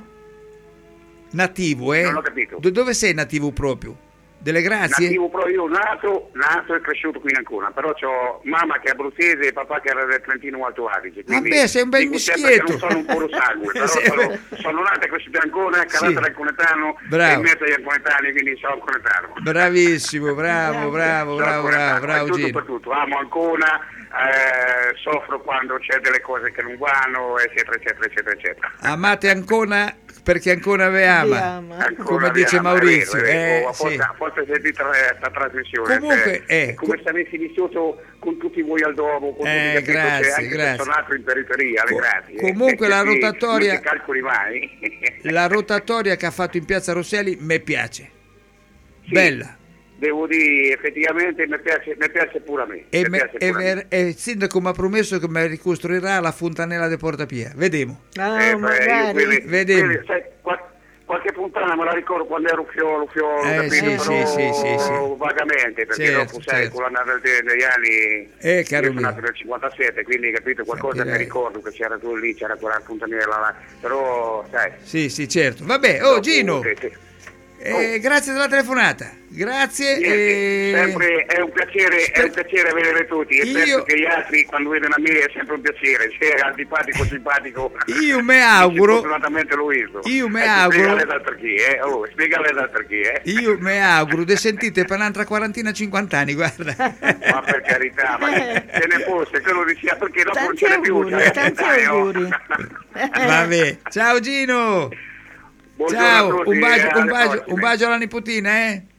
Nativo, eh? Non l'ho capito. De dove sei nativo proprio? Delle Grazie? Nativo proprio, io nato, nato e cresciuto qui in Ancona, però ho mamma che è abruzzese e papà che era del Trentino Alto Adige. Vabbè, sei un bel mischietto. Non sono un puro sangue, però sono, sono nato e cresciuto in Ancona, carattere sì. Anconetano, e in mezzo agli anconetani, quindi sono anconetano. Bravissimo, bravo, bravo, bravo, bravo, bravo, tutto per tutto, amo Ancona, eh, soffro quando c'è delle cose che non vanno, eccetera, eccetera, eccetera, eccetera. Amate Ancona perché Ancona ve ama, Ancona come dice ama, Maurizio. È vero, è vero. Eh, a forse, sì. a forse sentite questa trasmissione. Comunque, eh, eh, come se avessi vissuto con tutti voi al dopo, con eh, tutti, grazie, cioè, anche grazie. se sono nato in periferia, Co- grazie. Comunque eh, la quindi rotatoria, non ti calcoli mai. La rotatoria che ha fatto in Piazza Rosselli mi piace, sì. Bella. Devo dire, effettivamente mi piace, mi piace pure a me. E, mi me, piace e, pure a me. e il sindaco mi ha promesso che mi ricostruirà la fontanella di Portapia. Vedemo. Ah, eh, magari. io quelli, Vedemo. quelli, sai, qual- qualche puntata me la ricordo quando ero fiolo, fiolo, Eh, capito? sì, Però sì, sì, sì, sì. vagamente, perché Certo, dopo sai, certo. con l'andata degli anni, Eh, caro io sono mio. nato nel cinquantasette, quindi capito, qualcosa Capirai. mi ricordo che c'era tu lì, c'era quella fontanella là, però sai. Sì, sì, certo. Vabbè, oh dopo, Gino, che- che- eh, grazie della telefonata. Grazie. Niente, e... sempre è un piacere, è un piacere vedere tutti, e Io- penso che gli altri quando vedono a me è sempre un piacere, se è antipatico simpatico. Io me auguro- Fortunatamente lo visto. Io me Ecco, auguro- Spiegale da perché, eh? Oh, spiegale da perché, eh? Io mi auguro di sentite per un'altra quarantina cinquanta anni, guarda. Ma per carità, ma se ne fosse, quello dicia perché dopo non Tanti ce n'è più. auguri, cioè, tanti dai, oh. auguri. Vabbè. Ciao Gino. Buongiorno Ciao, a tutti, un bacio, eh, un alle bacio, prossime. un bacio alla nipotina, eh?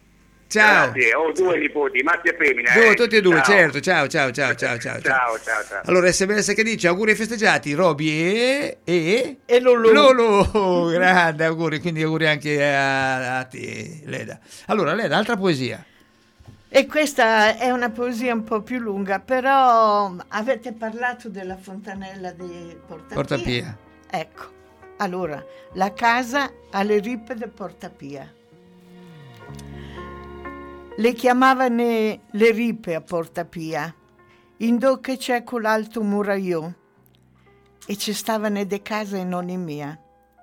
Ciao. Grazie, ho due nipoti, maschi e femmina. Due, eh. tutti e due, Ciao. certo. Ciao, ciao, ciao, ciao, ciao. Ciao, ciao, ciao. Allora, sms che dice auguri ai festeggiati, Roby e... E, e Lulu. Lulu, grande auguri, quindi auguri anche a, a te, Leda. Allora, Leda, altra poesia. E questa è una poesia un po' più lunga, però avete parlato della fontanella di Porta, Porta Pia. Pia. Ecco, allora, la casa alle ripe di Porta Pia. Le chiamavano le ripe a Porta Pia, in che c'è quell'alto muraio, e ci stavano de case in ogni mia.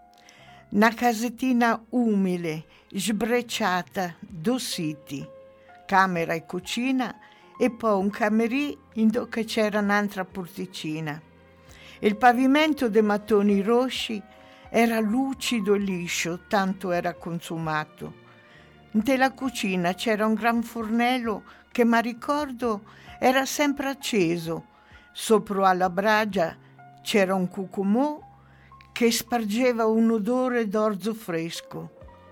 Una casettina umile, sbrecciata, due siti, camera e cucina, e poi un camerì in che c'era un'altra porticina. Il pavimento de mattoni rossi era lucido e liscio, tanto era consumato. Nella cucina c'era un gran fornello che, mi ricordo, era sempre acceso. Sopra alla bragia c'era un cucumò che spargeva un odore d'orzo fresco.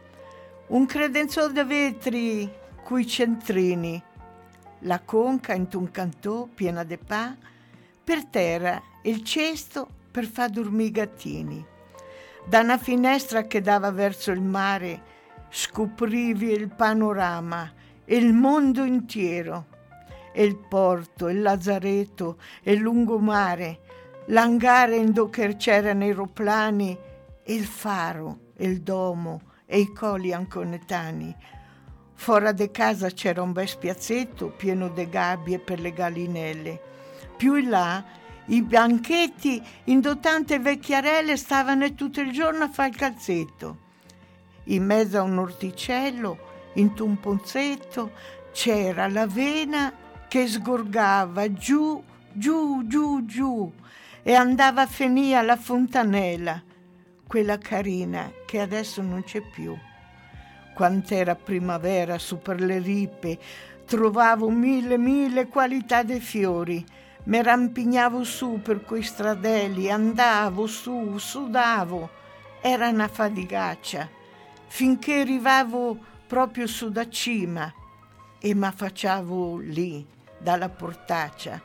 Un credenzò de vetri coi centrini, la conca in un cantò piena de pa, per terra il cesto per far dormire i gattini. Da una finestra che dava verso il mare scoprivi il panorama, il mondo intero, e il porto, il lazzaretto, il lungomare, l'angare in dove c'erano aeroplani, il faro, il domo e i colli anconetani. Fuori di casa c'era un bel spiazzetto pieno di gabbie per le gallinelle. Più in là i banchetti in dove tante vecchiarelle stavano tutto il giorno a fare il calzetto. In mezzo a un orticello, in un pozzetto, c'era l'avena che sgorgava giù, giù, giù, giù e andava a finire alla fontanella, quella carina che adesso non c'è più. Quant'era primavera su per le ripe, trovavo mille, mille qualità dei fiori. Mi rampignavo su per quei stradelli, andavo su, sudavo. Era una fatigaccia, finché arrivavo proprio su da cima e m'affacciavo lì, dalla portaccia.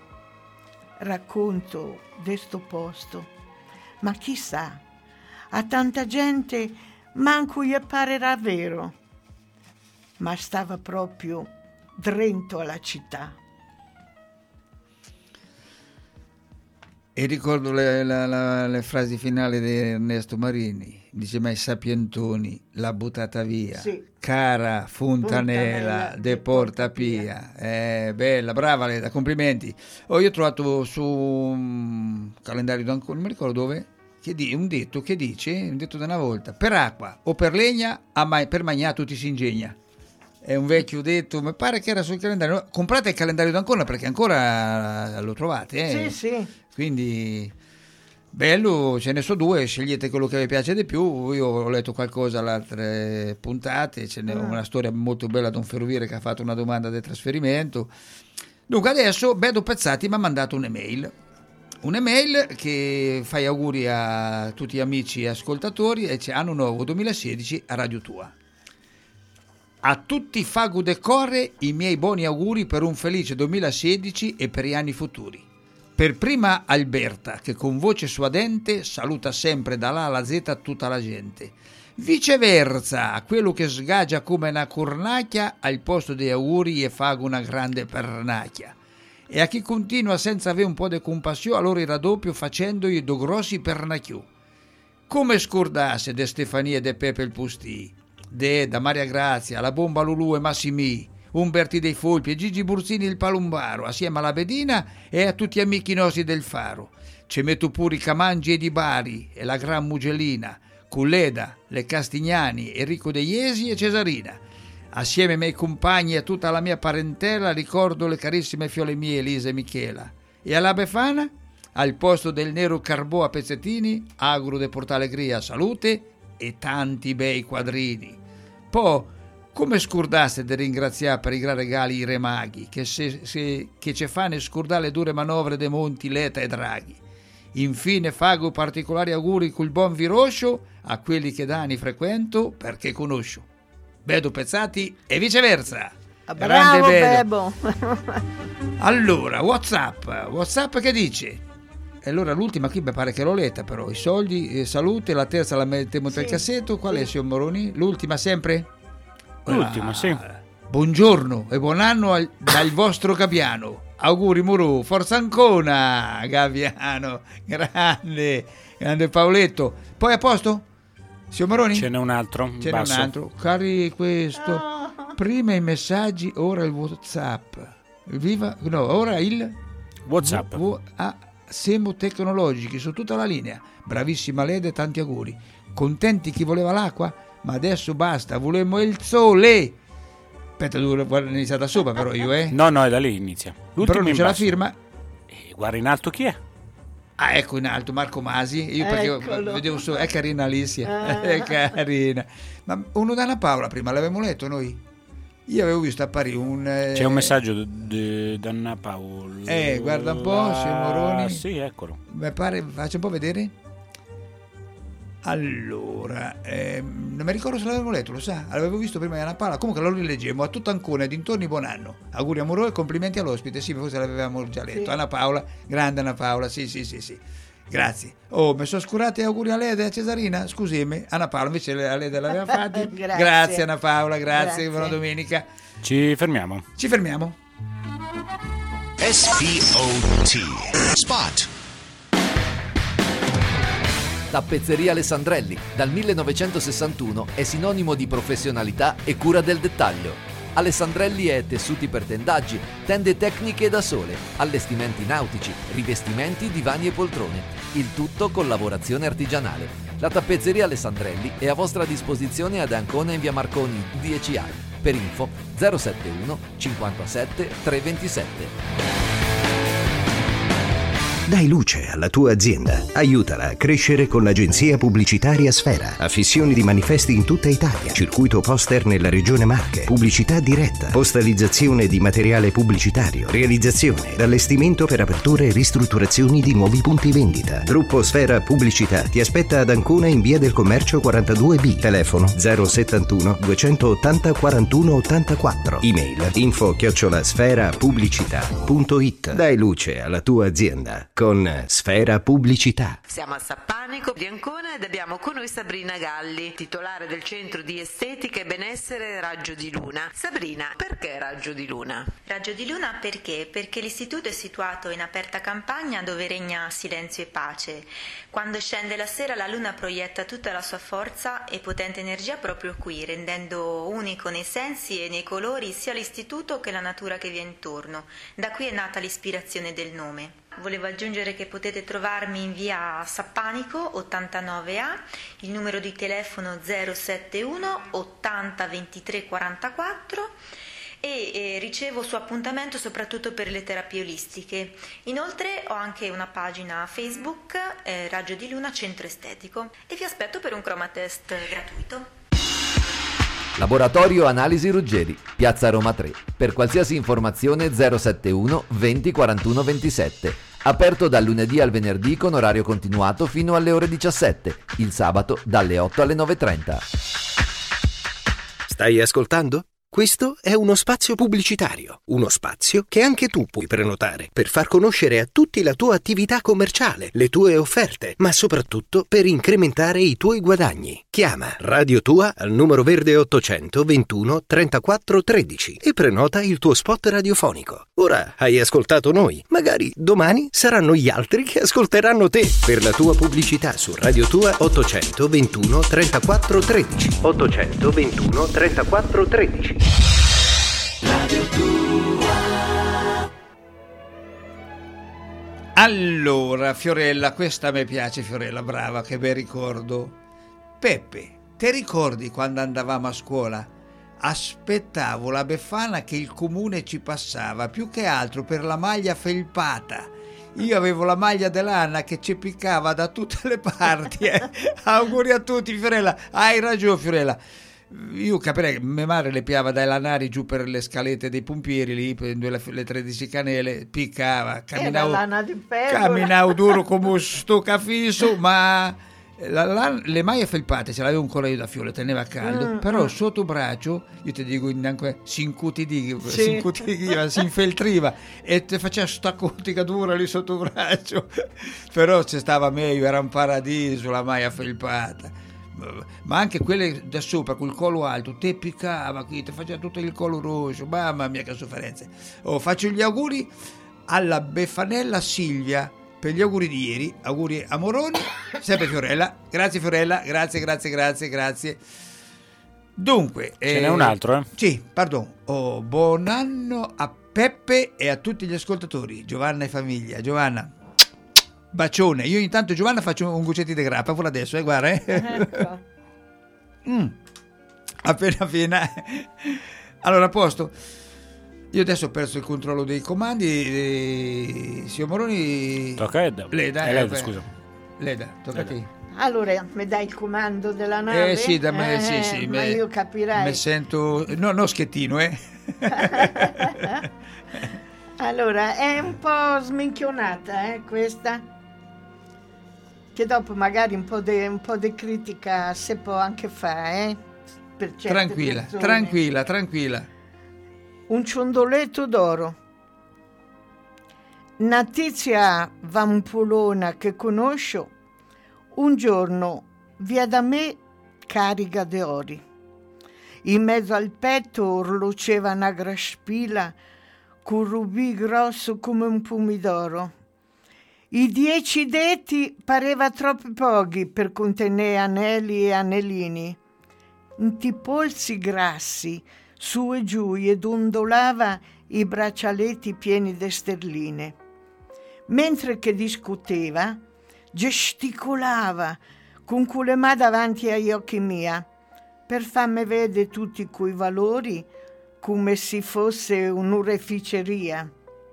Racconto di sto posto, ma chissà, a tanta gente manco gli apparerà vero, ma stava proprio dentro alla città. E ricordo le, la, la, le frasi finali di Ernesto Marini, dice: ma i sapientoni l'ha buttata via, sì. Cara fontanella de Porta Pia. Eh, bella, brava Leda, complimenti. Oh, io ho trovato su un calendario d'Ancona, non mi ricordo dove, che di, un detto che dice, un detto da una volta: per acqua o per legna, a mai, per mangiare tutti si ingegna. È un vecchio detto, mi pare che era sul calendario. Comprate il calendario d'Ancona perché ancora lo trovate, eh? Sì, sì. Quindi bello, ce ne so due, scegliete quello che vi piace di più. Io ho letto qualcosa alle altre puntate, ce n'è una storia molto bella di un ferroviere che ha fatto una domanda di trasferimento. Dunque adesso Bedo Pezzati mi ha mandato un'email un'email che fa gli auguri a tutti gli amici e ascoltatori e c'è anno nuovo duemilasedici a Radio Tua. A tutti Fagu Decore i miei buoni auguri per un felice duemilasedici e per gli anni futuri. Per prima Alberta, che con voce suadente saluta sempre dall'A alla Z tutta la gente. Viceversa, a quello che sgagia come una cornacchia, al posto dei auguri e fa una grande pernacchia. E a chi continua senza avere un po' di compassione, allora il raddoppio facendogli do grossi pernacchiù. Come scordasse de Stefania e de Pepe il Pustì, de da Maria Grazia, la Bomba Lulù e Massimì, Umberti dei Folpi e Gigi Burzini il Palumbaro, assieme alla Bedina e a tutti gli amici nostri del Faro. Ci metto pure i Camangi e di Bari e la Gran Mugellina, Culleda, le Castignani, Enrico De Iesi e Cesarina. Assieme ai miei compagni e a tutta la mia parentela ricordo le carissime fiole mie Elisa e Michela. E alla Befana, al posto del nero carbò a pezzettini, auguro de portare allegria, salute e tanti bei quadrini. Poi, come scordaste di ringraziare per i gran regali i re maghi, che, se, se, che ci fanno scordare le dure manovre dei Monti, Leta e Draghi. Infine fago particolari auguri col buon viroscio a quelli che d'anni frequento perché conosco. Bedu Pezzati e viceversa. Bravo Bebo. Allora, WhatsApp, WhatsApp che dice? E allora l'ultima qui mi pare che l'ho letta, però i soldi, eh, salute, la terza la mettiamo nel Sì, cassetto. Qual sì. è, signor Moroni? L'ultima sempre? L'ultima, sì. Buongiorno e buon anno al, dal vostro Gabbiano. Auguri Muru, forza Ancona, Gabbiano, grande, grande Paoletto. Poi a posto? Signor Moroni? Ce n'è un altro. Ce n'è basso. un altro. Cari questo. Prima i messaggi, ora il WhatsApp. Viva, no, ora il WhatsApp. W- w- ah, siamo tecnologici su tutta la linea. Bravissima Lede, tanti auguri. Contenti chi voleva l'acqua? Ma adesso basta, volemmo il sole. Aspetta, devo guarda, inizia da sopra però io, eh. No, no, è da lì inizia. L'ultimo Però non in c'è la basso. firma. Eh, guarda in alto chi è? Ah, ecco in alto Marco Masi. Io perché Eccolo. vedevo solo, è carina Alicia. Ah. È carina. Ma uno da Anna Paola prima l'avevamo letto noi. Io avevo visto apparire un eh, C'è un messaggio di Anna Paola. Eh, guarda un po', signor Moroni. Ah, sì, eccolo. Mi pare, faccia un po' vedere. Allora, ehm, non mi ricordo se l'avevo letto, lo sa? L'avevo visto prima di Anna Paola. Comunque lo rileggemmo a tutto Ancona e dintorni, buon anno. Auguri amorosi e complimenti all'ospite. Sì, forse l'avevamo già letto. Sì. Anna Paola, grande Anna Paola, sì, sì, sì, sì. Grazie. Oh, mi sono scurati auguri a Lede e a Cesarina. Scusami, Anna Paola invece a Lede l'aveva fatti. Grazie. Grazie Anna Paola, grazie, Grazie. buona domenica. Ci fermiamo. Ci fermiamo. S P O T. Spot. Tappezzeria Alessandrelli, dal millenovecentosessantuno è sinonimo di professionalità e cura del dettaglio. Alessandrelli è tessuti per tendaggi, tende tecniche da sole, allestimenti nautici, rivestimenti, divani e poltrone. Il tutto con lavorazione artigianale. La tappezzeria Alessandrelli è a vostra disposizione ad Ancona in via Marconi dieci A. Per info zero settantuno cinquantasette trecentoventisette. Dai luce alla tua azienda. Aiutala a crescere con l'agenzia pubblicitaria Sfera. Affissioni di manifesti in tutta Italia. Circuito poster nella regione Marche. Pubblicità diretta. Postalizzazione di materiale pubblicitario. Realizzazione ed allestimento per aperture e ristrutturazioni di nuovi punti vendita. Gruppo Sfera Pubblicità ti aspetta ad Ancona in via del Commercio quarantadue B. Telefono zero settantuno duecentottanta quarantuno ottantaquattro. Email info chiocciola sfera pubblicità punto it. Dai luce alla tua azienda con Sfera Pubblicità. Siamo a Sappanico di Ancona ed abbiamo con noi Sabrina Galli, titolare del centro di estetica e benessere Raggio di Luna. Sabrina, perché Raggio di Luna? Raggio di Luna perché? Perché l'istituto è situato in aperta campagna dove regna silenzio e pace. Quando scende la sera la luna proietta tutta la sua forza e potente energia proprio qui, rendendo unico nei sensi e nei colori sia l'istituto che la natura che vi è intorno. Da qui è nata l'ispirazione del nome. Volevo aggiungere che potete trovarmi in via Sappanico ottantanove A, il numero di telefono zero settantuno ottanta ventitré quarantaquattro e eh, ricevo su appuntamento soprattutto per le terapie olistiche. Inoltre ho anche una pagina Facebook, eh, Raggio di Luna Centro Estetico, e vi aspetto per un cromatest gratuito. Laboratorio Analisi Ruggeri, Piazza Roma tre. Per qualsiasi informazione zero settantuno venti quarantuno ventisette. Aperto dal lunedì al venerdì con orario continuato fino alle ore diciassette. Il sabato dalle otto alle nove e trenta. Stai ascoltando? Questo è uno spazio pubblicitario, uno spazio che anche tu puoi prenotare per far conoscere a tutti la tua attività commerciale, le tue offerte, ma soprattutto per incrementare i tuoi guadagni. Chiama Radio Tua al numero verde ottocento ventuno trentaquattro tredici e prenota il tuo spot radiofonico. Ora hai ascoltato noi, magari domani saranno gli altri che ascolteranno te. Per la tua pubblicità su Radio Tua ottocento ventuno trentaquattro tredici. ottocento ventuno trentaquattro tredici. Radio Tua. Allora, Fiorella, questa mi piace, Fiorella, brava, che bel ricordo. Peppe, ti ricordi quando andavamo a scuola? Aspettavo la befana che il comune ci passava, più che altro per la maglia felpata. Io avevo la maglia dell'Anna che ci piccava da tutte le parti. Eh. Auguri a tutti, Fiorella. Hai ragione, Fiorella. Io capirei che mia madre le piava dai lanari giù per le scalette dei pompieri lì, prendeva le, le tredici canele, piccava, camminavo, lana di pecora. camminavo duro come sto cafiso, ma La, la, le maglie felpate ce l'aveva un collo da fiole, teneva caldo, Mm, però mm. sotto braccio, io ti dico, anche, si incutidiva, Sì. si, incutidiva, si infeltriva e ti faceva sta cotica dura lì sotto braccio. Però ci stava meglio, era un paradiso la maglia felpata. Ma anche quelle da sopra col collo alto, te piccava qui, ti faceva tutto il collo rosso, mamma mia che sofferenze. Oh, faccio gli auguri alla Beffanella Silvia per gli auguri di ieri, auguri a Moroni, sempre Fiorella, grazie Fiorella, grazie, grazie, grazie, grazie. Dunque, Ce eh, n'è un altro, eh? Sì, pardon. Oh, buon anno a Peppe e a tutti gli ascoltatori, Giovanna e famiglia. Giovanna, bacione. Io intanto Giovanna faccio un guccetti di grappa, pure adesso, eh, guarda. Eh. Ecco. Mm. Appena appena. Allora, a posto. Io adesso ho perso il controllo dei comandi. E... Signor Moroni. Tocca a Leda. Leda, Eh, Leda, eh, scusa. Leda, tocca Leda. a te. Allora, mi dai il comando della nave? Eh sì, da me, Eh, sì, sì. ma me- io capirai. Me sento. No, no, schettino, eh. Allora, è un po' sminchionata, eh, questa. Che dopo magari un po' di un po' di critica se può anche fare, eh. Per certe Tranquilla, persone. tranquilla, tranquilla. Un ciondoletto d'oro. Una tizia vampolona che conosco, un giorno via da me carica di ori. In mezzo al petto orloceva una graspila con rubì grosso come un pomidoro. I dieci deti pareva troppo pochi per contenere anelli e anellini. Inti polsi grassi, su e giù, ed ondolava i braccialetti pieni di sterline. Mentre che discuteva, gesticolava con quelle mani davanti agli occhi mia per farmi vedere tutti quei valori come se fosse un'oreficeria.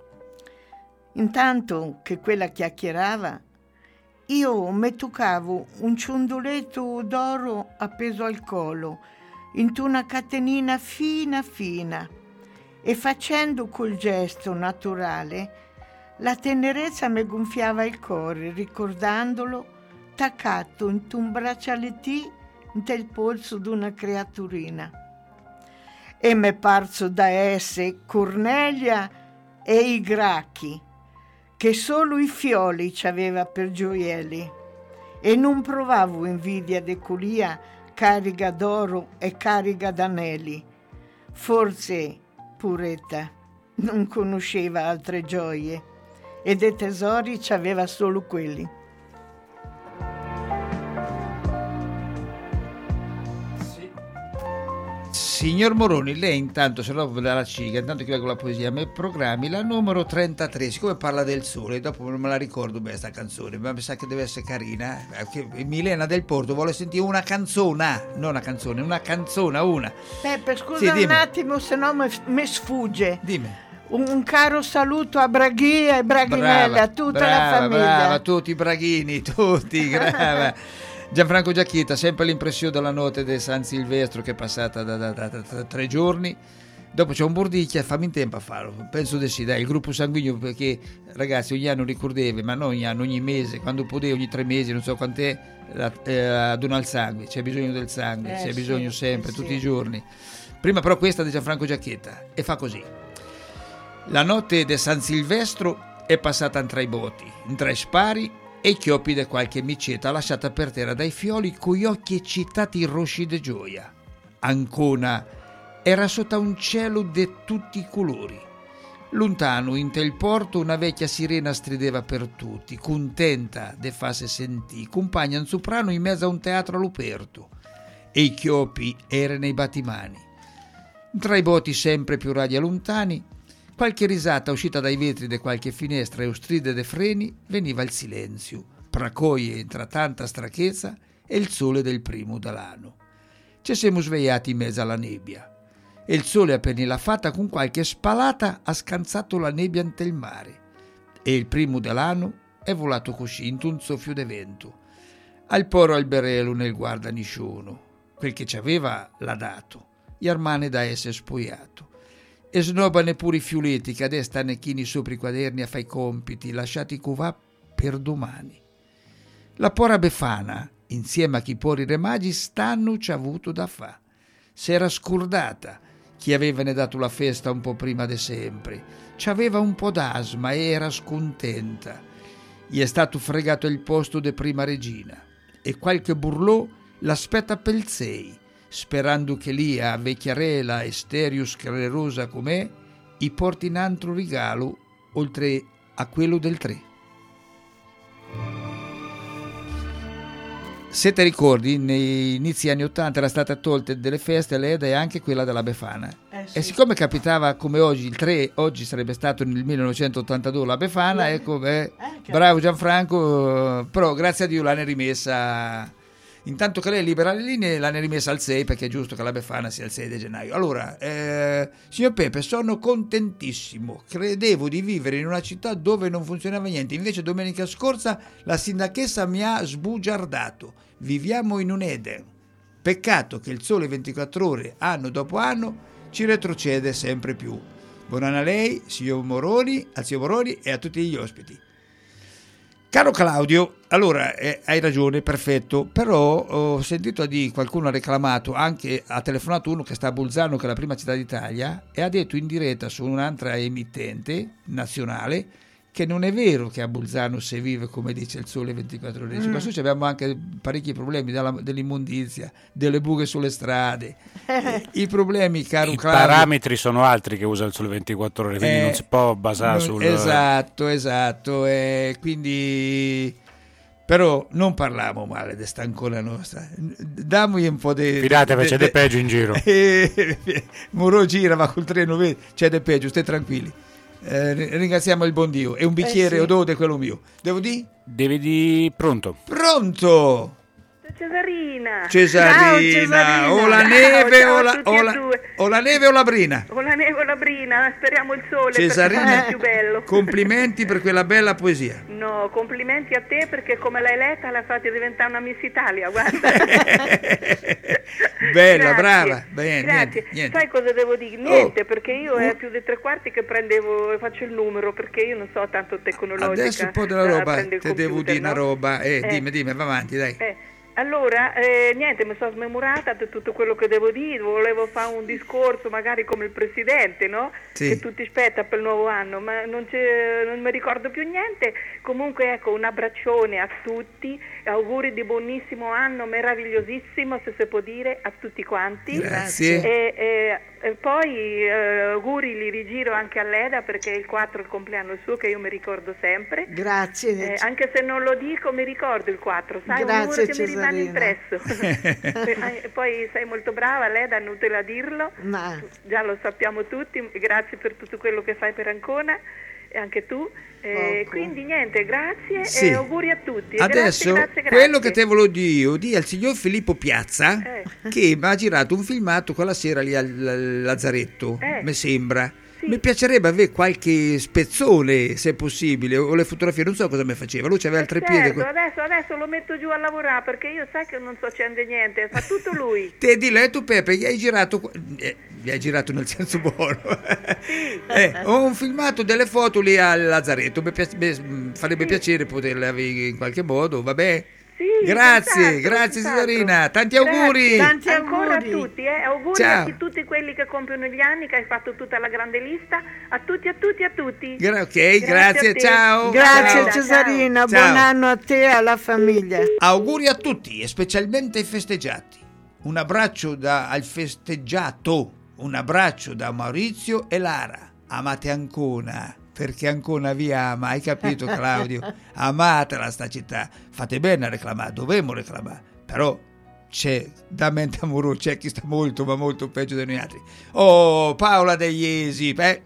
Intanto che quella chiacchierava, io mi toccavo un ciondoletto d'oro appeso al collo, in una catenina fina fina, e facendo quel gesto naturale, la tenerezza mi gonfiava il cuore, ricordandolo taccato in un braccialettì nel polso d'una creaturina. E m'è parso da esse Cornelia e i gracchi, che solo i fioli ci aveva per gioielli, e non provavo invidia de colia carica d'oro e carica d'anelli. Forse, puretta, non conosceva altre gioie, e dei tesori ci aveva solo quelli. Signor Moroni, lei intanto, se no dalla ciga, intanto che va con la poesia, mi programmi la numero trentatré, siccome parla del sole, dopo non me la ricordo bene sta canzone, ma mi sa che deve essere carina, eh, che Milena del Porto vuole sentire una canzone, non una canzone, una canzone, una. Peppe, scusa Sì, un dimmi. attimo, se no mi sfugge. Dimmi. Un, un caro saluto a Braghia e Braghinella, Brava, a tutta brava, la famiglia. Brava, tutti i braghini, tutti, brava. Gianfranco Giacchietta, sempre l'impressione della notte di San Silvestro che è passata da, da, da, da, da tre giorni. Dopo c'è un bordicchia, fammi in tempo a farlo. Penso di sì, dai, il gruppo sanguigno, perché ragazzi ogni anno ricordeve, ma non ogni anno, ogni mese, quando poteva, ogni tre mesi, non so quant'è, la, eh, donare il sangue, c'è bisogno del sangue, Eh, c'è sì, bisogno sempre, eh, tutti sì. i giorni. Prima però questa di Gianfranco Giacchietta, e fa così. La notte di San Silvestro è passata in tre botti, in tre spari, e i chioppi di qualche micetta lasciata per terra dai fioli coi occhi eccitati rossi di gioia. Ancona era sotto un cielo di tutti i colori. Lontano in tel porto una vecchia sirena strideva per tutti, contenta de farsi sentì, compagna un soprano in mezzo a un teatro all'aperto, e i chioppi erano nei battimani. Tra i botti sempre più radi e lontani, qualche risata uscita dai vetri di qualche finestra e stride dei freni, veniva il silenzio, pracoie tra tanta strachezza e il sole del primo dell'anno. Ci siamo svegliati in mezzo alla nebbia e il sole appena l'ha fatta con qualche spalata ha scansato la nebbia ante il mare e il primo dell'anno è volato così in un soffio di vento. Al poro alberello nel guarda nisciuno, quel che ci aveva l'ha dato, gli armane da essere spogliato. E snobba neppure i fiuletti che adesso stanno chini sopra i quaderni a fare i compiti lasciati covà per domani. La pora Befana insieme a chi può i remagi, stanno ci ha avuto da fa. S'era scordata chi avevane dato la festa un po' prima de sempre. C'aveva un po' d'asma e era scontenta. Gli è stato fregato il posto de prima regina e qualche burlò l'aspetta pel sei, sperando che lì a vecchiarela e stereo sclerosa com'è i porti in altro regalo oltre a quello del tre. Se ti ricordi, nei inizi anni ottanta era stata tolta delle feste l'Eda e anche quella della Befana. Eh sì. E siccome capitava come oggi, il tre, oggi sarebbe stato nel millenovecentottantadue la Befana, eh. ecco, beh, eh, bravo Gianfranco, però grazie a Dio l'hanno rimessa, intanto che lei libera le linee, l'hanno rimessa al sei, perché è giusto che la Befana sia il sei di gennaio. Allora, eh, signor Pepe, sono contentissimo, credevo di vivere in una città dove non funzionava niente, invece domenica scorsa la sindachessa mi ha sbugiardato. Viviamo in un Eden. Peccato che il sole ventiquattro ore, anno dopo anno, ci retrocede sempre più. Buon anno a lei, signor Moroni, al signor Moroni e a tutti gli ospiti. Caro Claudio, allora eh, hai ragione, perfetto, però ho sentito di qualcuno ha reclamato, anche ha telefonato uno che sta a Bolzano, che è la prima città d'Italia, e ha detto in diretta su un'altra emittente nazionale che non è vero che a Bolzano si vive come dice il sole ventiquattro ore, mm. ma su abbiamo anche parecchi problemi della, dell'immondizia, delle buche sulle strade, eh, i problemi, caro I Claudio. parametri sono altri che usa il sole ventiquattro ore, quindi eh, non si può basare sul... Esatto, esatto, eh, quindi... Però non parliamo male di sta ancora nostra, dammi un po' di... Fidatevi, c'è de peggio in giro. Muro gira, va col treno, c'è de peggio, stai tranquilli. Eh, ringraziamo il buon Dio. E un bicchiere eh sì. odore quello mio. Devo di? Devi di pronto. Pronto. Cesarina. Cesarina. Ciao, Cesarina. O la neve ciao, o, la, o, la, o la neve o la brina. O la neve o la brina. Speriamo il sole. Cesarina, è più bello. Complimenti per quella bella poesia. No, complimenti a te perché come l'hai letta l'hai fatta diventare una Miss Italia, guarda. Bella, brava. Bene, grazie. Niente, niente. Sai cosa devo dire? Niente, oh. perché io è più di tre quarti che prendevo e faccio il numero, perché io non so tanto tecnologica. Adesso un po' della roba, te computer, devo dire no? una roba. Eh, eh. Dimmi, dimmi, va avanti, dai. Eh. Allora, eh, niente, mi sono smemorata di tutto quello che devo dire, volevo fare un discorso magari come il Presidente, no? Sì. Che tutti aspetta per il nuovo anno, ma non, non mi ricordo più niente. Comunque ecco, un abbraccione a tutti, auguri di buonissimo anno, meravigliosissimo, se si può dire, a tutti quanti. Grazie. E, e, e poi eh, auguri li rigiro anche a Leda perché il quattro è il compleanno suo che io mi ricordo sempre. Grazie. Eh, anche se non lo dico mi ricordo il quattro, sai, Grazie, un numero che Cesarina. mi rimane impresso. Poi sei molto brava Leda, inutile a dirlo, ma... già lo sappiamo tutti, grazie per tutto quello che fai per Ancona e anche tu, eh, quindi niente, grazie sì. e auguri a tutti. Adesso grazie, grazie, quello grazie. che te volevo dire, di al signor Filippo Piazza eh. che mi ha girato un filmato quella sera lì al, al Lazzaretto, eh. mi sembra. Sì. Mi piacerebbe avere qualche spezzone, se è possibile, o le fotografie, non so cosa mi faceva. Lui c'aveva il trepiede. Certo, adesso, adesso lo metto giù a lavorare perché io sai che non so accende niente, fa tutto lui. Te di lei tu Pepe, gli hai girato, eh, gli hai girato nel senso buono. Sì. eh, ho un filmato delle foto lì al Lazzaretto, mi piace, mi farebbe sì. piacere poterle avere in qualche modo, vabbè. Sì, grazie, senz'altro, grazie senz'altro. Cesarina, tanti auguri. Tanti ancora auguri. a tutti, eh. auguri Ciao. a tutti quelli che compiono gli anni, che hai fatto tutta la grande lista, a tutti, a tutti, a tutti. Gra- ok, grazie, grazie ciao. Grazie ciao. Cesarina, ciao. buon anno a te e alla famiglia. Auguri a tutti e specialmente ai festeggiati. Un abbraccio da, al festeggiato, un abbraccio da Maurizio e Lara. Amate Ancona. Perché Ancona vi ama, hai capito Claudio? Amatela sta città, fate bene a reclamare, dovremmo reclamare, però c'è da mente amoroso, c'è chi sta molto ma molto peggio di noi altri. Oh, Paola degli Esi, eh.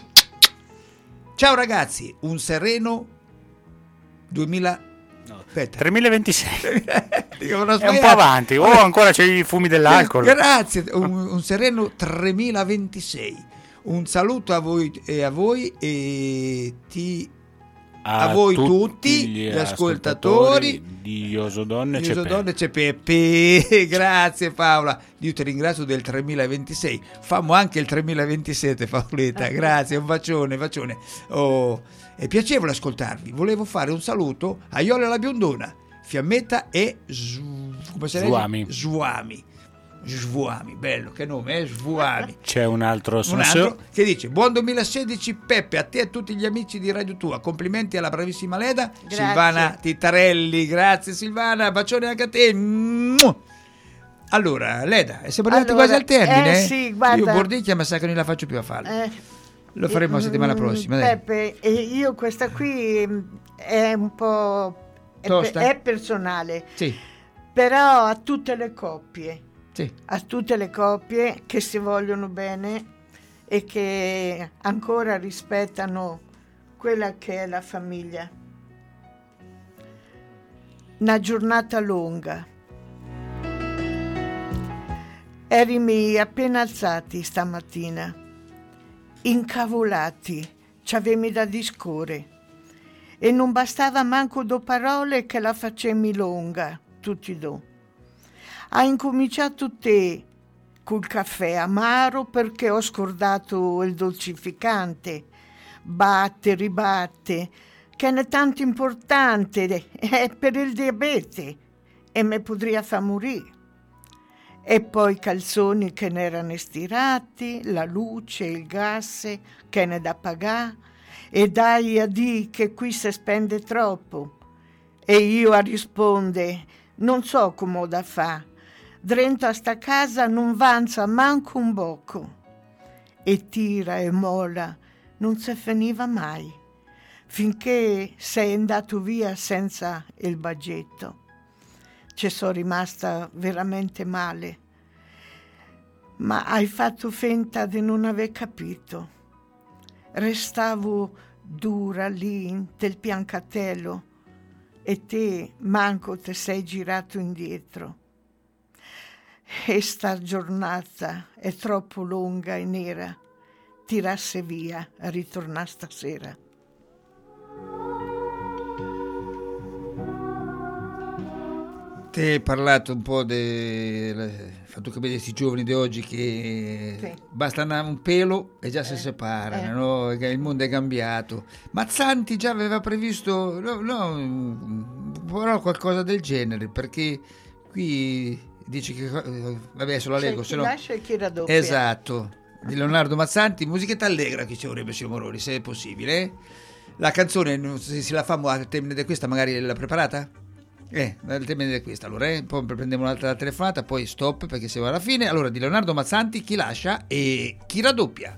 Ciao ragazzi, un sereno duemila no, aspetta. tremilaventisei Dico, è un po' avanti, o oh, ancora c'è i fumi dell'alcol. Grazie, un, un sereno tremilaventisei. Un saluto a voi e a voi e ti a, a voi tutti gli ascoltatori, ascoltatori di Iosodonne e c'è Peppe. Grazie Paola, io ti ringrazio del tremilaventisei, fammo anche il tremilaventisette Paoletta, grazie, un bacione, bacione. Oh, è piacevole ascoltarvi, volevo fare un saluto a Iola la Biondona, Fiammetta e Sv- come si legge? Svuami. Svuami. Svuami, bello, che nome, eh? Svuami. C'è un altro, Un altro che dice: buon duemilasedici Peppe, a te e a tutti gli amici di Radio Tua, complimenti alla bravissima Leda. Grazie. Silvana Titarelli, grazie Silvana, bacione anche a te. Mua. Allora Leda, siamo arrivati Allora, quasi al termine. eh, sì, guarda. Io Bordicchia ma sa che non la faccio più a farlo. Eh, Lo faremo la settimana mm, prossima, dai. Peppe, e io questa qui mm, è un po' è, Tosta? pe- è personale, Sì. però a tutte le coppie, Sì. a tutte le coppie che si vogliono bene e che ancora rispettano quella che è la famiglia. Una giornata lunga. Erimi appena alzati stamattina, incavolati, c'avemi da discorre e non bastava manco due parole che la facemmi lunga, tutti due. Ha incominciato te col caffè amaro perché ho scordato il dolcificante, batte, ribatte, che è tanto importante, è per il diabete e me potrebbe far morire. E poi i calzoni che ne erano stirati, la luce, il gas che ne da pagare, e dai a di che qui si spende troppo. E io a risponde, non so come ho da fa, dentro a sta casa non vanza manco un bocco. E tira e mola, non si finiva mai, finché sei andato via senza il baggetto. Ci sono rimasta veramente male, ma hai fatto finta di non aver capito. Restavo dura lì del piancatello e te manco te sei girato indietro. E sta giornata è troppo lunga e nera, tirasse via a ritornare stasera. Te hai parlato un po' del fatto che vedi questi giovani di oggi che Sì. basta un pelo e già si separano, eh. no? Che il mondo è cambiato. Mazzanti già aveva previsto no, no, però qualcosa del genere, perché qui dice che eh, vabbè adesso la C'è leggo, chi se no lascia e chi raddoppia. esatto, di Leonardo Mazzanti, musichetta allegra che ci vorrebbe signor Moroni, se è possibile. La canzone non so se la famo al termine di questa, magari l'ha preparata? Eh, al termine di questa allora, eh? Poi prendiamo un'altra telefonata, poi stop perché siamo alla fine. Allora, di Leonardo Mazzanti, chi lascia e chi raddoppia.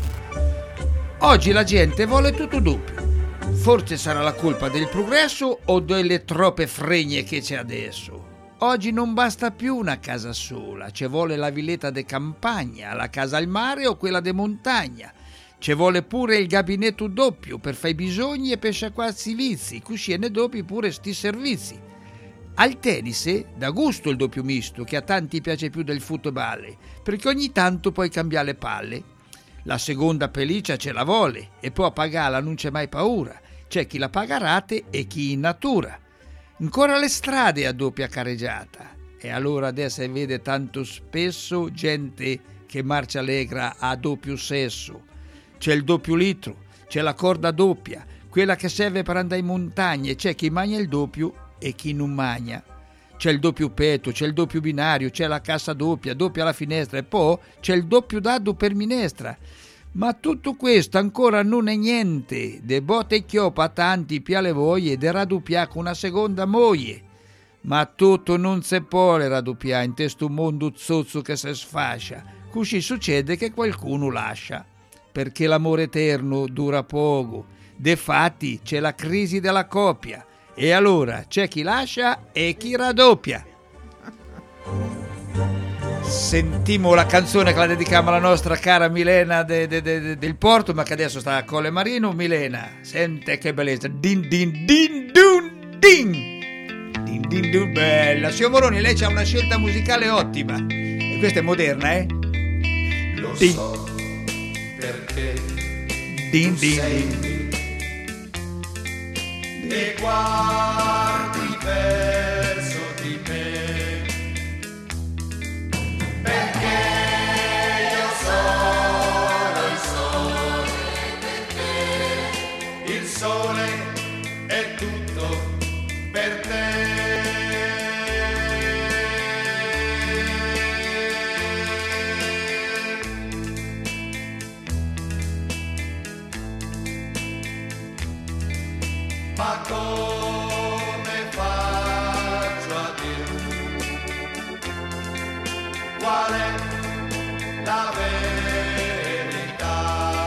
Oggi la gente vuole tutto doppio. Forse sarà la colpa del progresso o delle troppe fregne che c'è adesso. Oggi non basta più una casa sola, ci vuole la villetta de campagna, la casa al mare o quella de montagna. Ci vuole pure il gabinetto doppio per fare i bisogni e per sciacquarsi i vizi, cuscine doppi pure sti servizi. Al tennis dà gusto il doppio misto, che a tanti piace più del football, perché ogni tanto puoi cambiare le palle. La seconda pelliccia ce la vuole e poi a pagarla non c'è mai paura. C'è chi la paga a rate e chi in natura. Ancora le strade a doppia carreggiata. E allora adesso si vede tanto spesso gente che marcia allegra a doppio sesso. C'è il doppio litro, c'è la corda doppia, quella che serve per andare in montagna, c'è chi mangia il doppio e chi non mangia. C'è il doppio petto, c'è il doppio binario, c'è la cassa doppia, doppia alla finestra e poi c'è il doppio dado per minestra. Ma tutto questo ancora non è niente, de botte e chioppa tanti piale voglie de raddoppiare con una seconda moglie. Ma tutto non si può raddoppiare in questo mondo zozzo che si sfascia, così succede che qualcuno lascia. Perché l'amore eterno dura poco, defatti c'è la crisi della coppia e allora c'è chi lascia e chi raddoppia. Sentimo la canzone che la dedichiamo alla nostra cara Milena de, de, de, de, del Porto, ma che adesso sta a Colle Marino. Milena, sente che bellezza, din din din dun din din din dun, bella. Signor Moroni, lei c'ha una scelta musicale ottima e questa è moderna, eh? Lo din. so perché Din, tu din, sei din. e guardi verso di me, perché io sono il sole, perché il sole è tutto per te. ma come faccio a dirti qual è la verità?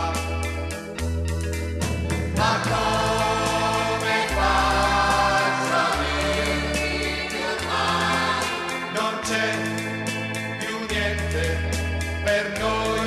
Ma come faccio a dirti che ormai non c'è più niente per noi?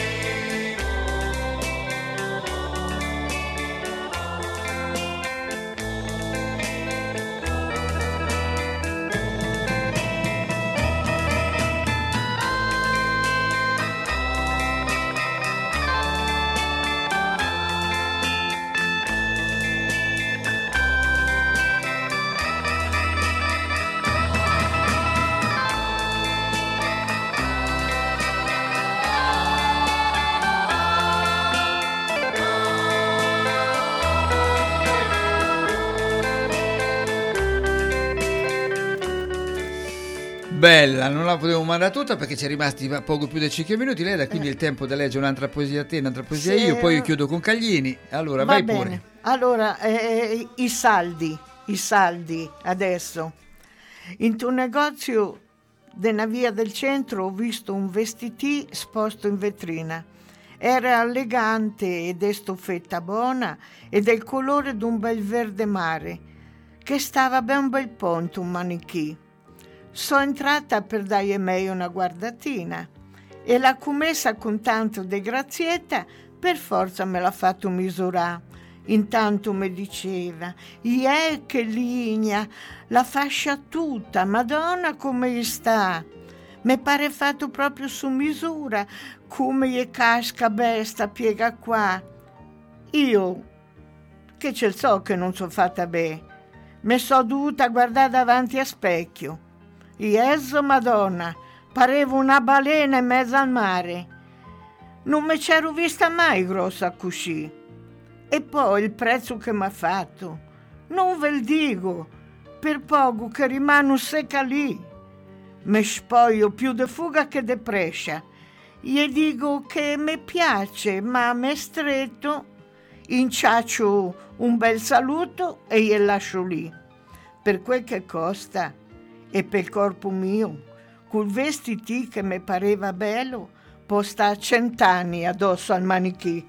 Bella, non la potevo mandare tutta perché ci è rimasti poco più di cinque minuti, lei da quindi il tempo di leggere un'altra poesia a te, un'altra poesia Sì. io, poi io chiudo con Caglini. Allora, Va vai bene. pure. Allora, eh, i saldi, i saldi adesso. In tuo negozio della via del centro ho visto un vestitì esposto in vetrina. Era elegante ed è stofetta buona e del colore d'un bel verde mare, che stava ben un bel ponto un manichì. Sono entrata per dargli meglio una guardatina e la commessa con tanto di grazietta per forza me l'ha fatto misurare. Intanto mi diceva, «Ie che linea, la fascia tutta, Madonna come gli sta!» Mi pare fatto proprio su misura, come gli casca besta piega qua. Io, che ce so che non so fatta bene, mi so dovuta guardare davanti a specchio. Jesu Madonna, pareva una balena in mezzo al mare. Non mi c'ero vista mai grossa così. E poi il prezzo che mi ha fatto, non ve lo dico, per poco che rimano secca lì. Mi spoglio più di fuga che di prescia. Gli dico che mi piace, ma mi è stretto. Inciaccio un bel saluto e glielo lascio lì. Per quel che costa e per il corpo mio, col vestitì che mi pareva bello, può sta cent'anni addosso al manichì.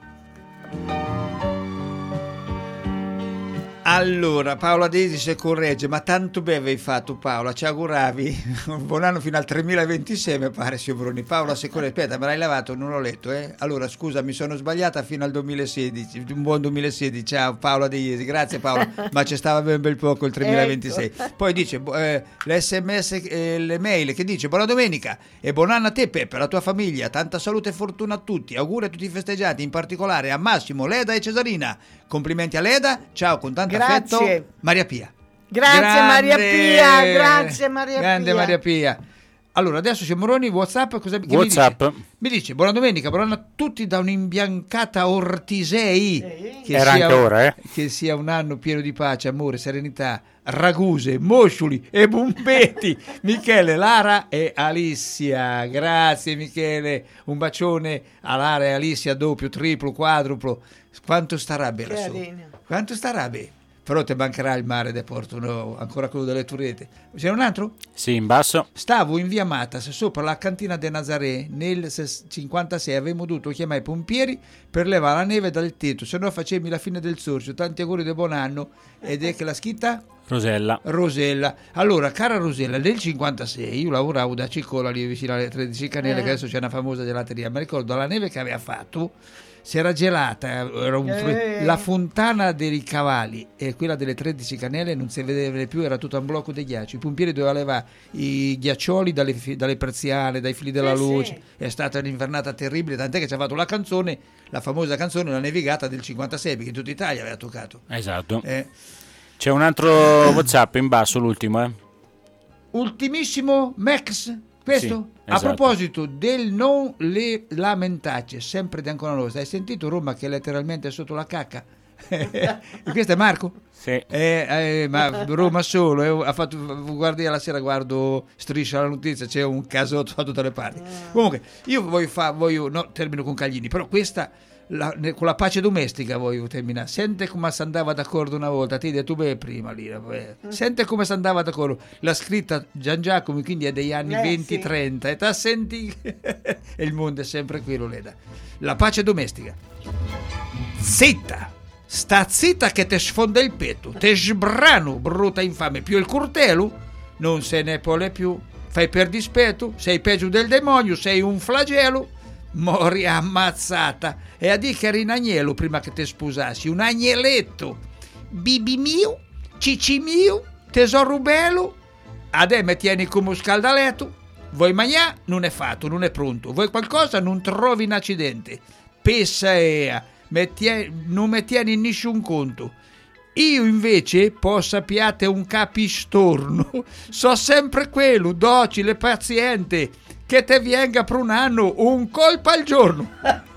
Allora, Paola Desi si corregge, ma tanto bene avevi fatto Paola, ci auguravi un buon anno fino al tremilaventisei mi pare, signor Bruni. Paola si corregge, aspetta, me l'hai lavato, non l'ho letto, eh? Allora, scusa, mi sono sbagliata fino al duemilasedici, un buon duemilasedici, ciao Paola Desi, grazie Paola, ma ci stava ben bel poco il tremilaventisei. Ecco. Poi dice, eh, l'sms, eh, le mail che dice, buona domenica e buon anno a te Peppe, alla tua famiglia, tanta salute e fortuna a tutti, auguri a tutti i festeggiati, in particolare a Massimo, Leda e Cesarina. Complimenti a Leda, ciao con tanto Grazie. affetto, Maria Pia. Grazie Grande, Maria Pia, grazie Maria grande Pia. Maria Pia. Allora, adesso siamo Moroni, WhatsApp, cosa che WhatsApp. Mi, dice? mi dice, buona domenica, buon anno a tutti da un'imbiancata Ortisei. Che Era sia, anche ora, eh? Che sia un anno pieno di pace, amore, serenità, raguse, moscioli e bumpeti. Michele, Lara e Alissia. Grazie Michele, un bacione a Lara e Alissia, doppio, triplo, quadruplo. Quanto starà bene lassù? Quanto starà bene? Però ti mancherà il mare del Porto Nuovo, ancora quello delle Turrete. C'è un altro? Sì, in basso. Stavo in via Matas, sopra la cantina de Nazaré, nel cinquantasei, avremmo dovuto chiamare i pompieri per levare la neve dal tetto, se no facemmi la fine del sorcio. Tanti auguri di buon anno. Ed è che la scritta? Rosella. Rosella. Allora, cara Rosella, nel cinquantasei io lavoravo da Cicola lì vicino alle tredici Canelle, eh. che adesso c'è una famosa gelateria. Mi ricordo la neve che aveva fatto, si era gelata, era un fre- eh. la fontana dei cavalli e quella delle tredici Canelle non si vedeva più, era tutto un blocco di ghiaccio. I pompieri dovevano levare i ghiaccioli dalle, dalle persiane, dai fili della sì, luce. Sì. È stata un'invernata terribile, tant'è che ci ha fatto la canzone, la famosa canzone La nevicata del cinquantasei, perché in tutta Italia aveva toccato. Esatto. Eh. C'è un altro WhatsApp in basso, l'ultimo, eh. Ultimissimo Max. Questo? Sì, esatto. A proposito del non le lamentarci, sempre di Ancona Rosa, hai sentito Roma che è letteralmente sotto la cacca? E questo è Marco? Sì. Eh, eh, ma Roma solo, eh, ha fatto, guardi la sera, guardo Striscia la notizia, c'è un casotto da tutte le parti. Comunque, io voglio fare, voglio, no, termino con Caglini, però questa la, con la pace domestica voglio terminare. Sente come si andava d'accordo una volta, ti hai detto beh prima lì, eh. Sente come si andava d'accordo, l'ha scritta Gian Giacomo, quindi è degli anni Eh, venti sì. trenta e ta senti e il mondo è sempre quello, Leda. La pace domestica. Zitta, sta zitta che te sfonda il petto, te sbrano, brutta infame, più il curtelo non se ne vuole più, fai per dispetto, sei peggio del demonio, sei un flagello, mori ammazzata. E a dire che eri un agnello prima che te sposassi, un agneletto, bibi mio, cici mio, tesoro bello, adè mi tieni come un scaldaletto, vuoi mangiare? Non è fatto, non è pronto, vuoi qualcosa? Non trovi un accidente, pessa ea, me tie- non mi tieni in nessun conto. Io invece, possa sappiate un capistorno, so sempre quello, docile, paziente, che te venga per un anno un colpo al giorno.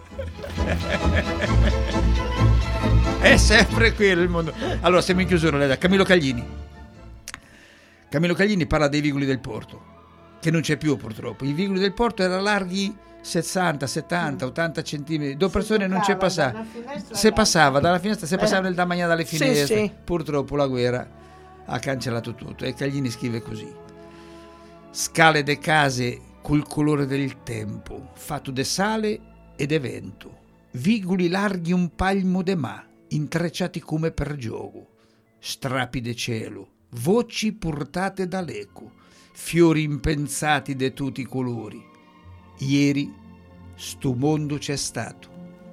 È sempre quello il mondo. Allora, siamo in chiusura, Leda. Camillo Caglini. Camillo Caglini parla dei Vigoli del Porto, che non c'è più purtroppo. I Vigoli del Porto erano larghi sessanta, settanta, ottanta centimetri, due persone non c'è passava, se passava dalla finestra, se passava nel da mangiare dalle Sì, finestre, sì. purtroppo la guerra ha cancellato tutto. E Caglini scrive così: scale de case col colore del tempo, fatto de sale e de vento, vigoli larghi un palmo de ma, intrecciati come per gioco, strapi de cielo, voci portate dall'eco, fiori impensati de tutti i colori. Ieri sto mondo c'è stato.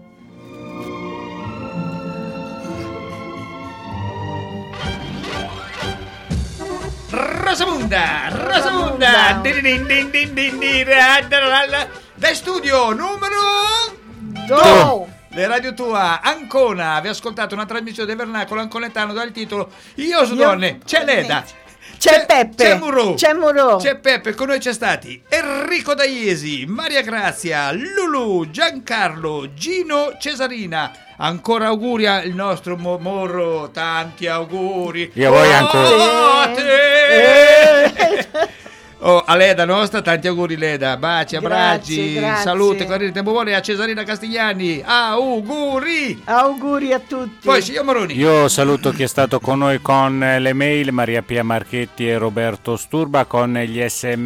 Rosamunda, Rosamunda, din din din din din din, da studio numero Do. Le Radio Tua Ancona. Vi ascoltate una trasmissione del Vernacolo anconetano dal titolo Io so Io- donne, c'è Leda, C'è Peppe, c'è Murò, c'è Murò. c'è Peppe, con noi c'è stati Enrico Daiesi, Maria Grazia, Lulu, Giancarlo, Gino Cesarina. Ancora auguri al nostro Mo- Morro, tanti auguri. Io a voi ancora. Oh, te. Oh, a Leda nostra, tanti auguri Leda, baci, abbracci, Grazie, grazie. salute, carriera, tempo buono, a Cesarina Castigliani, auguri. Auguri a tutti. Poi signor Moroni. Io saluto chi è stato con noi con le mail, Maria Pia Marchetti e Roberto Sturba, con gli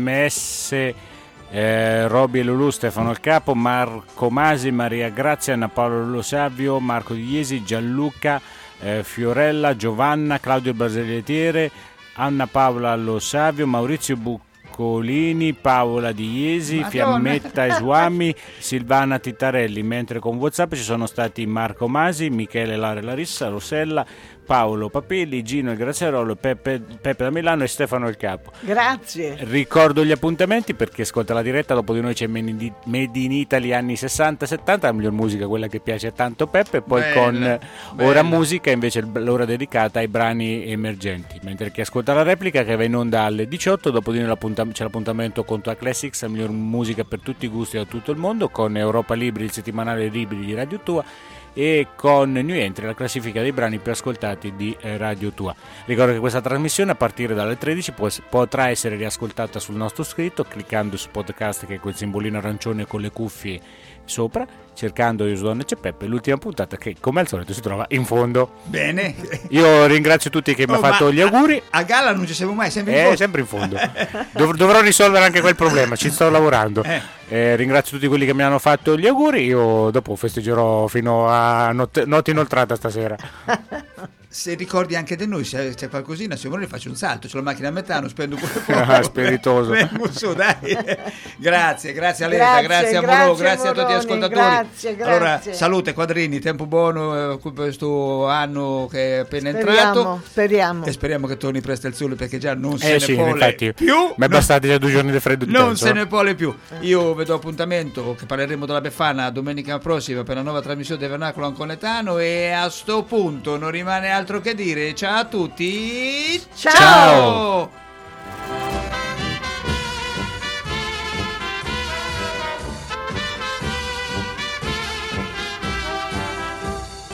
sms eh, Roby e Lulu, Stefano Il Capo, Marco Masi, Maria Grazia, Anna Paolo Lo Savio, Marco Di Iesi, Gianluca, eh, Fiorella, Giovanna, Claudio Basiletiere, Anna Paola Lo Savio, Maurizio Buccolini, Paola Di Iesi, Madonna. Fiammetta Esuami, Silvana Titarelli, mentre con WhatsApp ci sono stati Marco Masi, Michele Lare Larissa, Rossella, Paolo Papelli, Gino il Graziarolo, Peppe, Peppe da Milano e Stefano Il Capo. Grazie. Ricordo gli appuntamenti perché ascolta la diretta, dopo di noi c'è Made in- Made in Italy anni sessanta settanta, la miglior musica, quella che piace tanto Peppe, poi Bella, con bella. Ora Musica invece l'ora dedicata ai brani emergenti, mentre chi ascolta la replica che va in onda alle diciotto, dopo di noi l'appuntam- c'è l'appuntamento con Tua Classics, la miglior musica per tutti i gusti da tutto il mondo, con Europa Libri, il settimanale Libri di Radio Tua, e con New Entry, la classifica dei brani più ascoltati di eh, Radio Tua. Ricordo che questa trasmissione a partire dalle tredici può, potrà essere riascoltata sul nostro scritto cliccando su podcast, che è quel simbolino arancione con le cuffie sopra, cercando Io so donne c'è Peppe, l'ultima puntata che come al solito si trova in fondo. Bene. Io ringrazio tutti che mi Oh, hanno fatto ma gli auguri. A, a gala non ci siamo mai, sempre in Eh, fondo. sempre in fondo. Dov- dovrò risolvere anche quel problema, ci sto lavorando. Eh. Eh, ringrazio tutti quelli che mi hanno fatto gli auguri. Io dopo festeggerò fino a notte, notte inoltrata stasera. Se ricordi anche di noi, se c'è qualcosina, se vuoi faccio un salto, c'è la macchina a metano, spendo quello Ah, spiritoso. Vengo su, dai. Grazie, grazie a Leda, Grazie, grazie a grazie, Moro, grazie a tutti gli Moroni, ascoltatori. grazie, grazie. Allora, salute Quadrini, tempo buono eh, con questo anno che è appena Speriamo, entrato. speriamo. E speriamo che torni presto il sole, perché già non se Eh ne sì, può infatti, più. mi è Non- bastati già due giorni di freddo di Non terzo, se eh. ne può più. Io vedo appuntamento che parleremo della Befana domenica prossima per la nuova trasmissione del Vernacolo Anconetano, e a sto punto non rimane altro che dire ciao a tutti. Ciao. Ciao.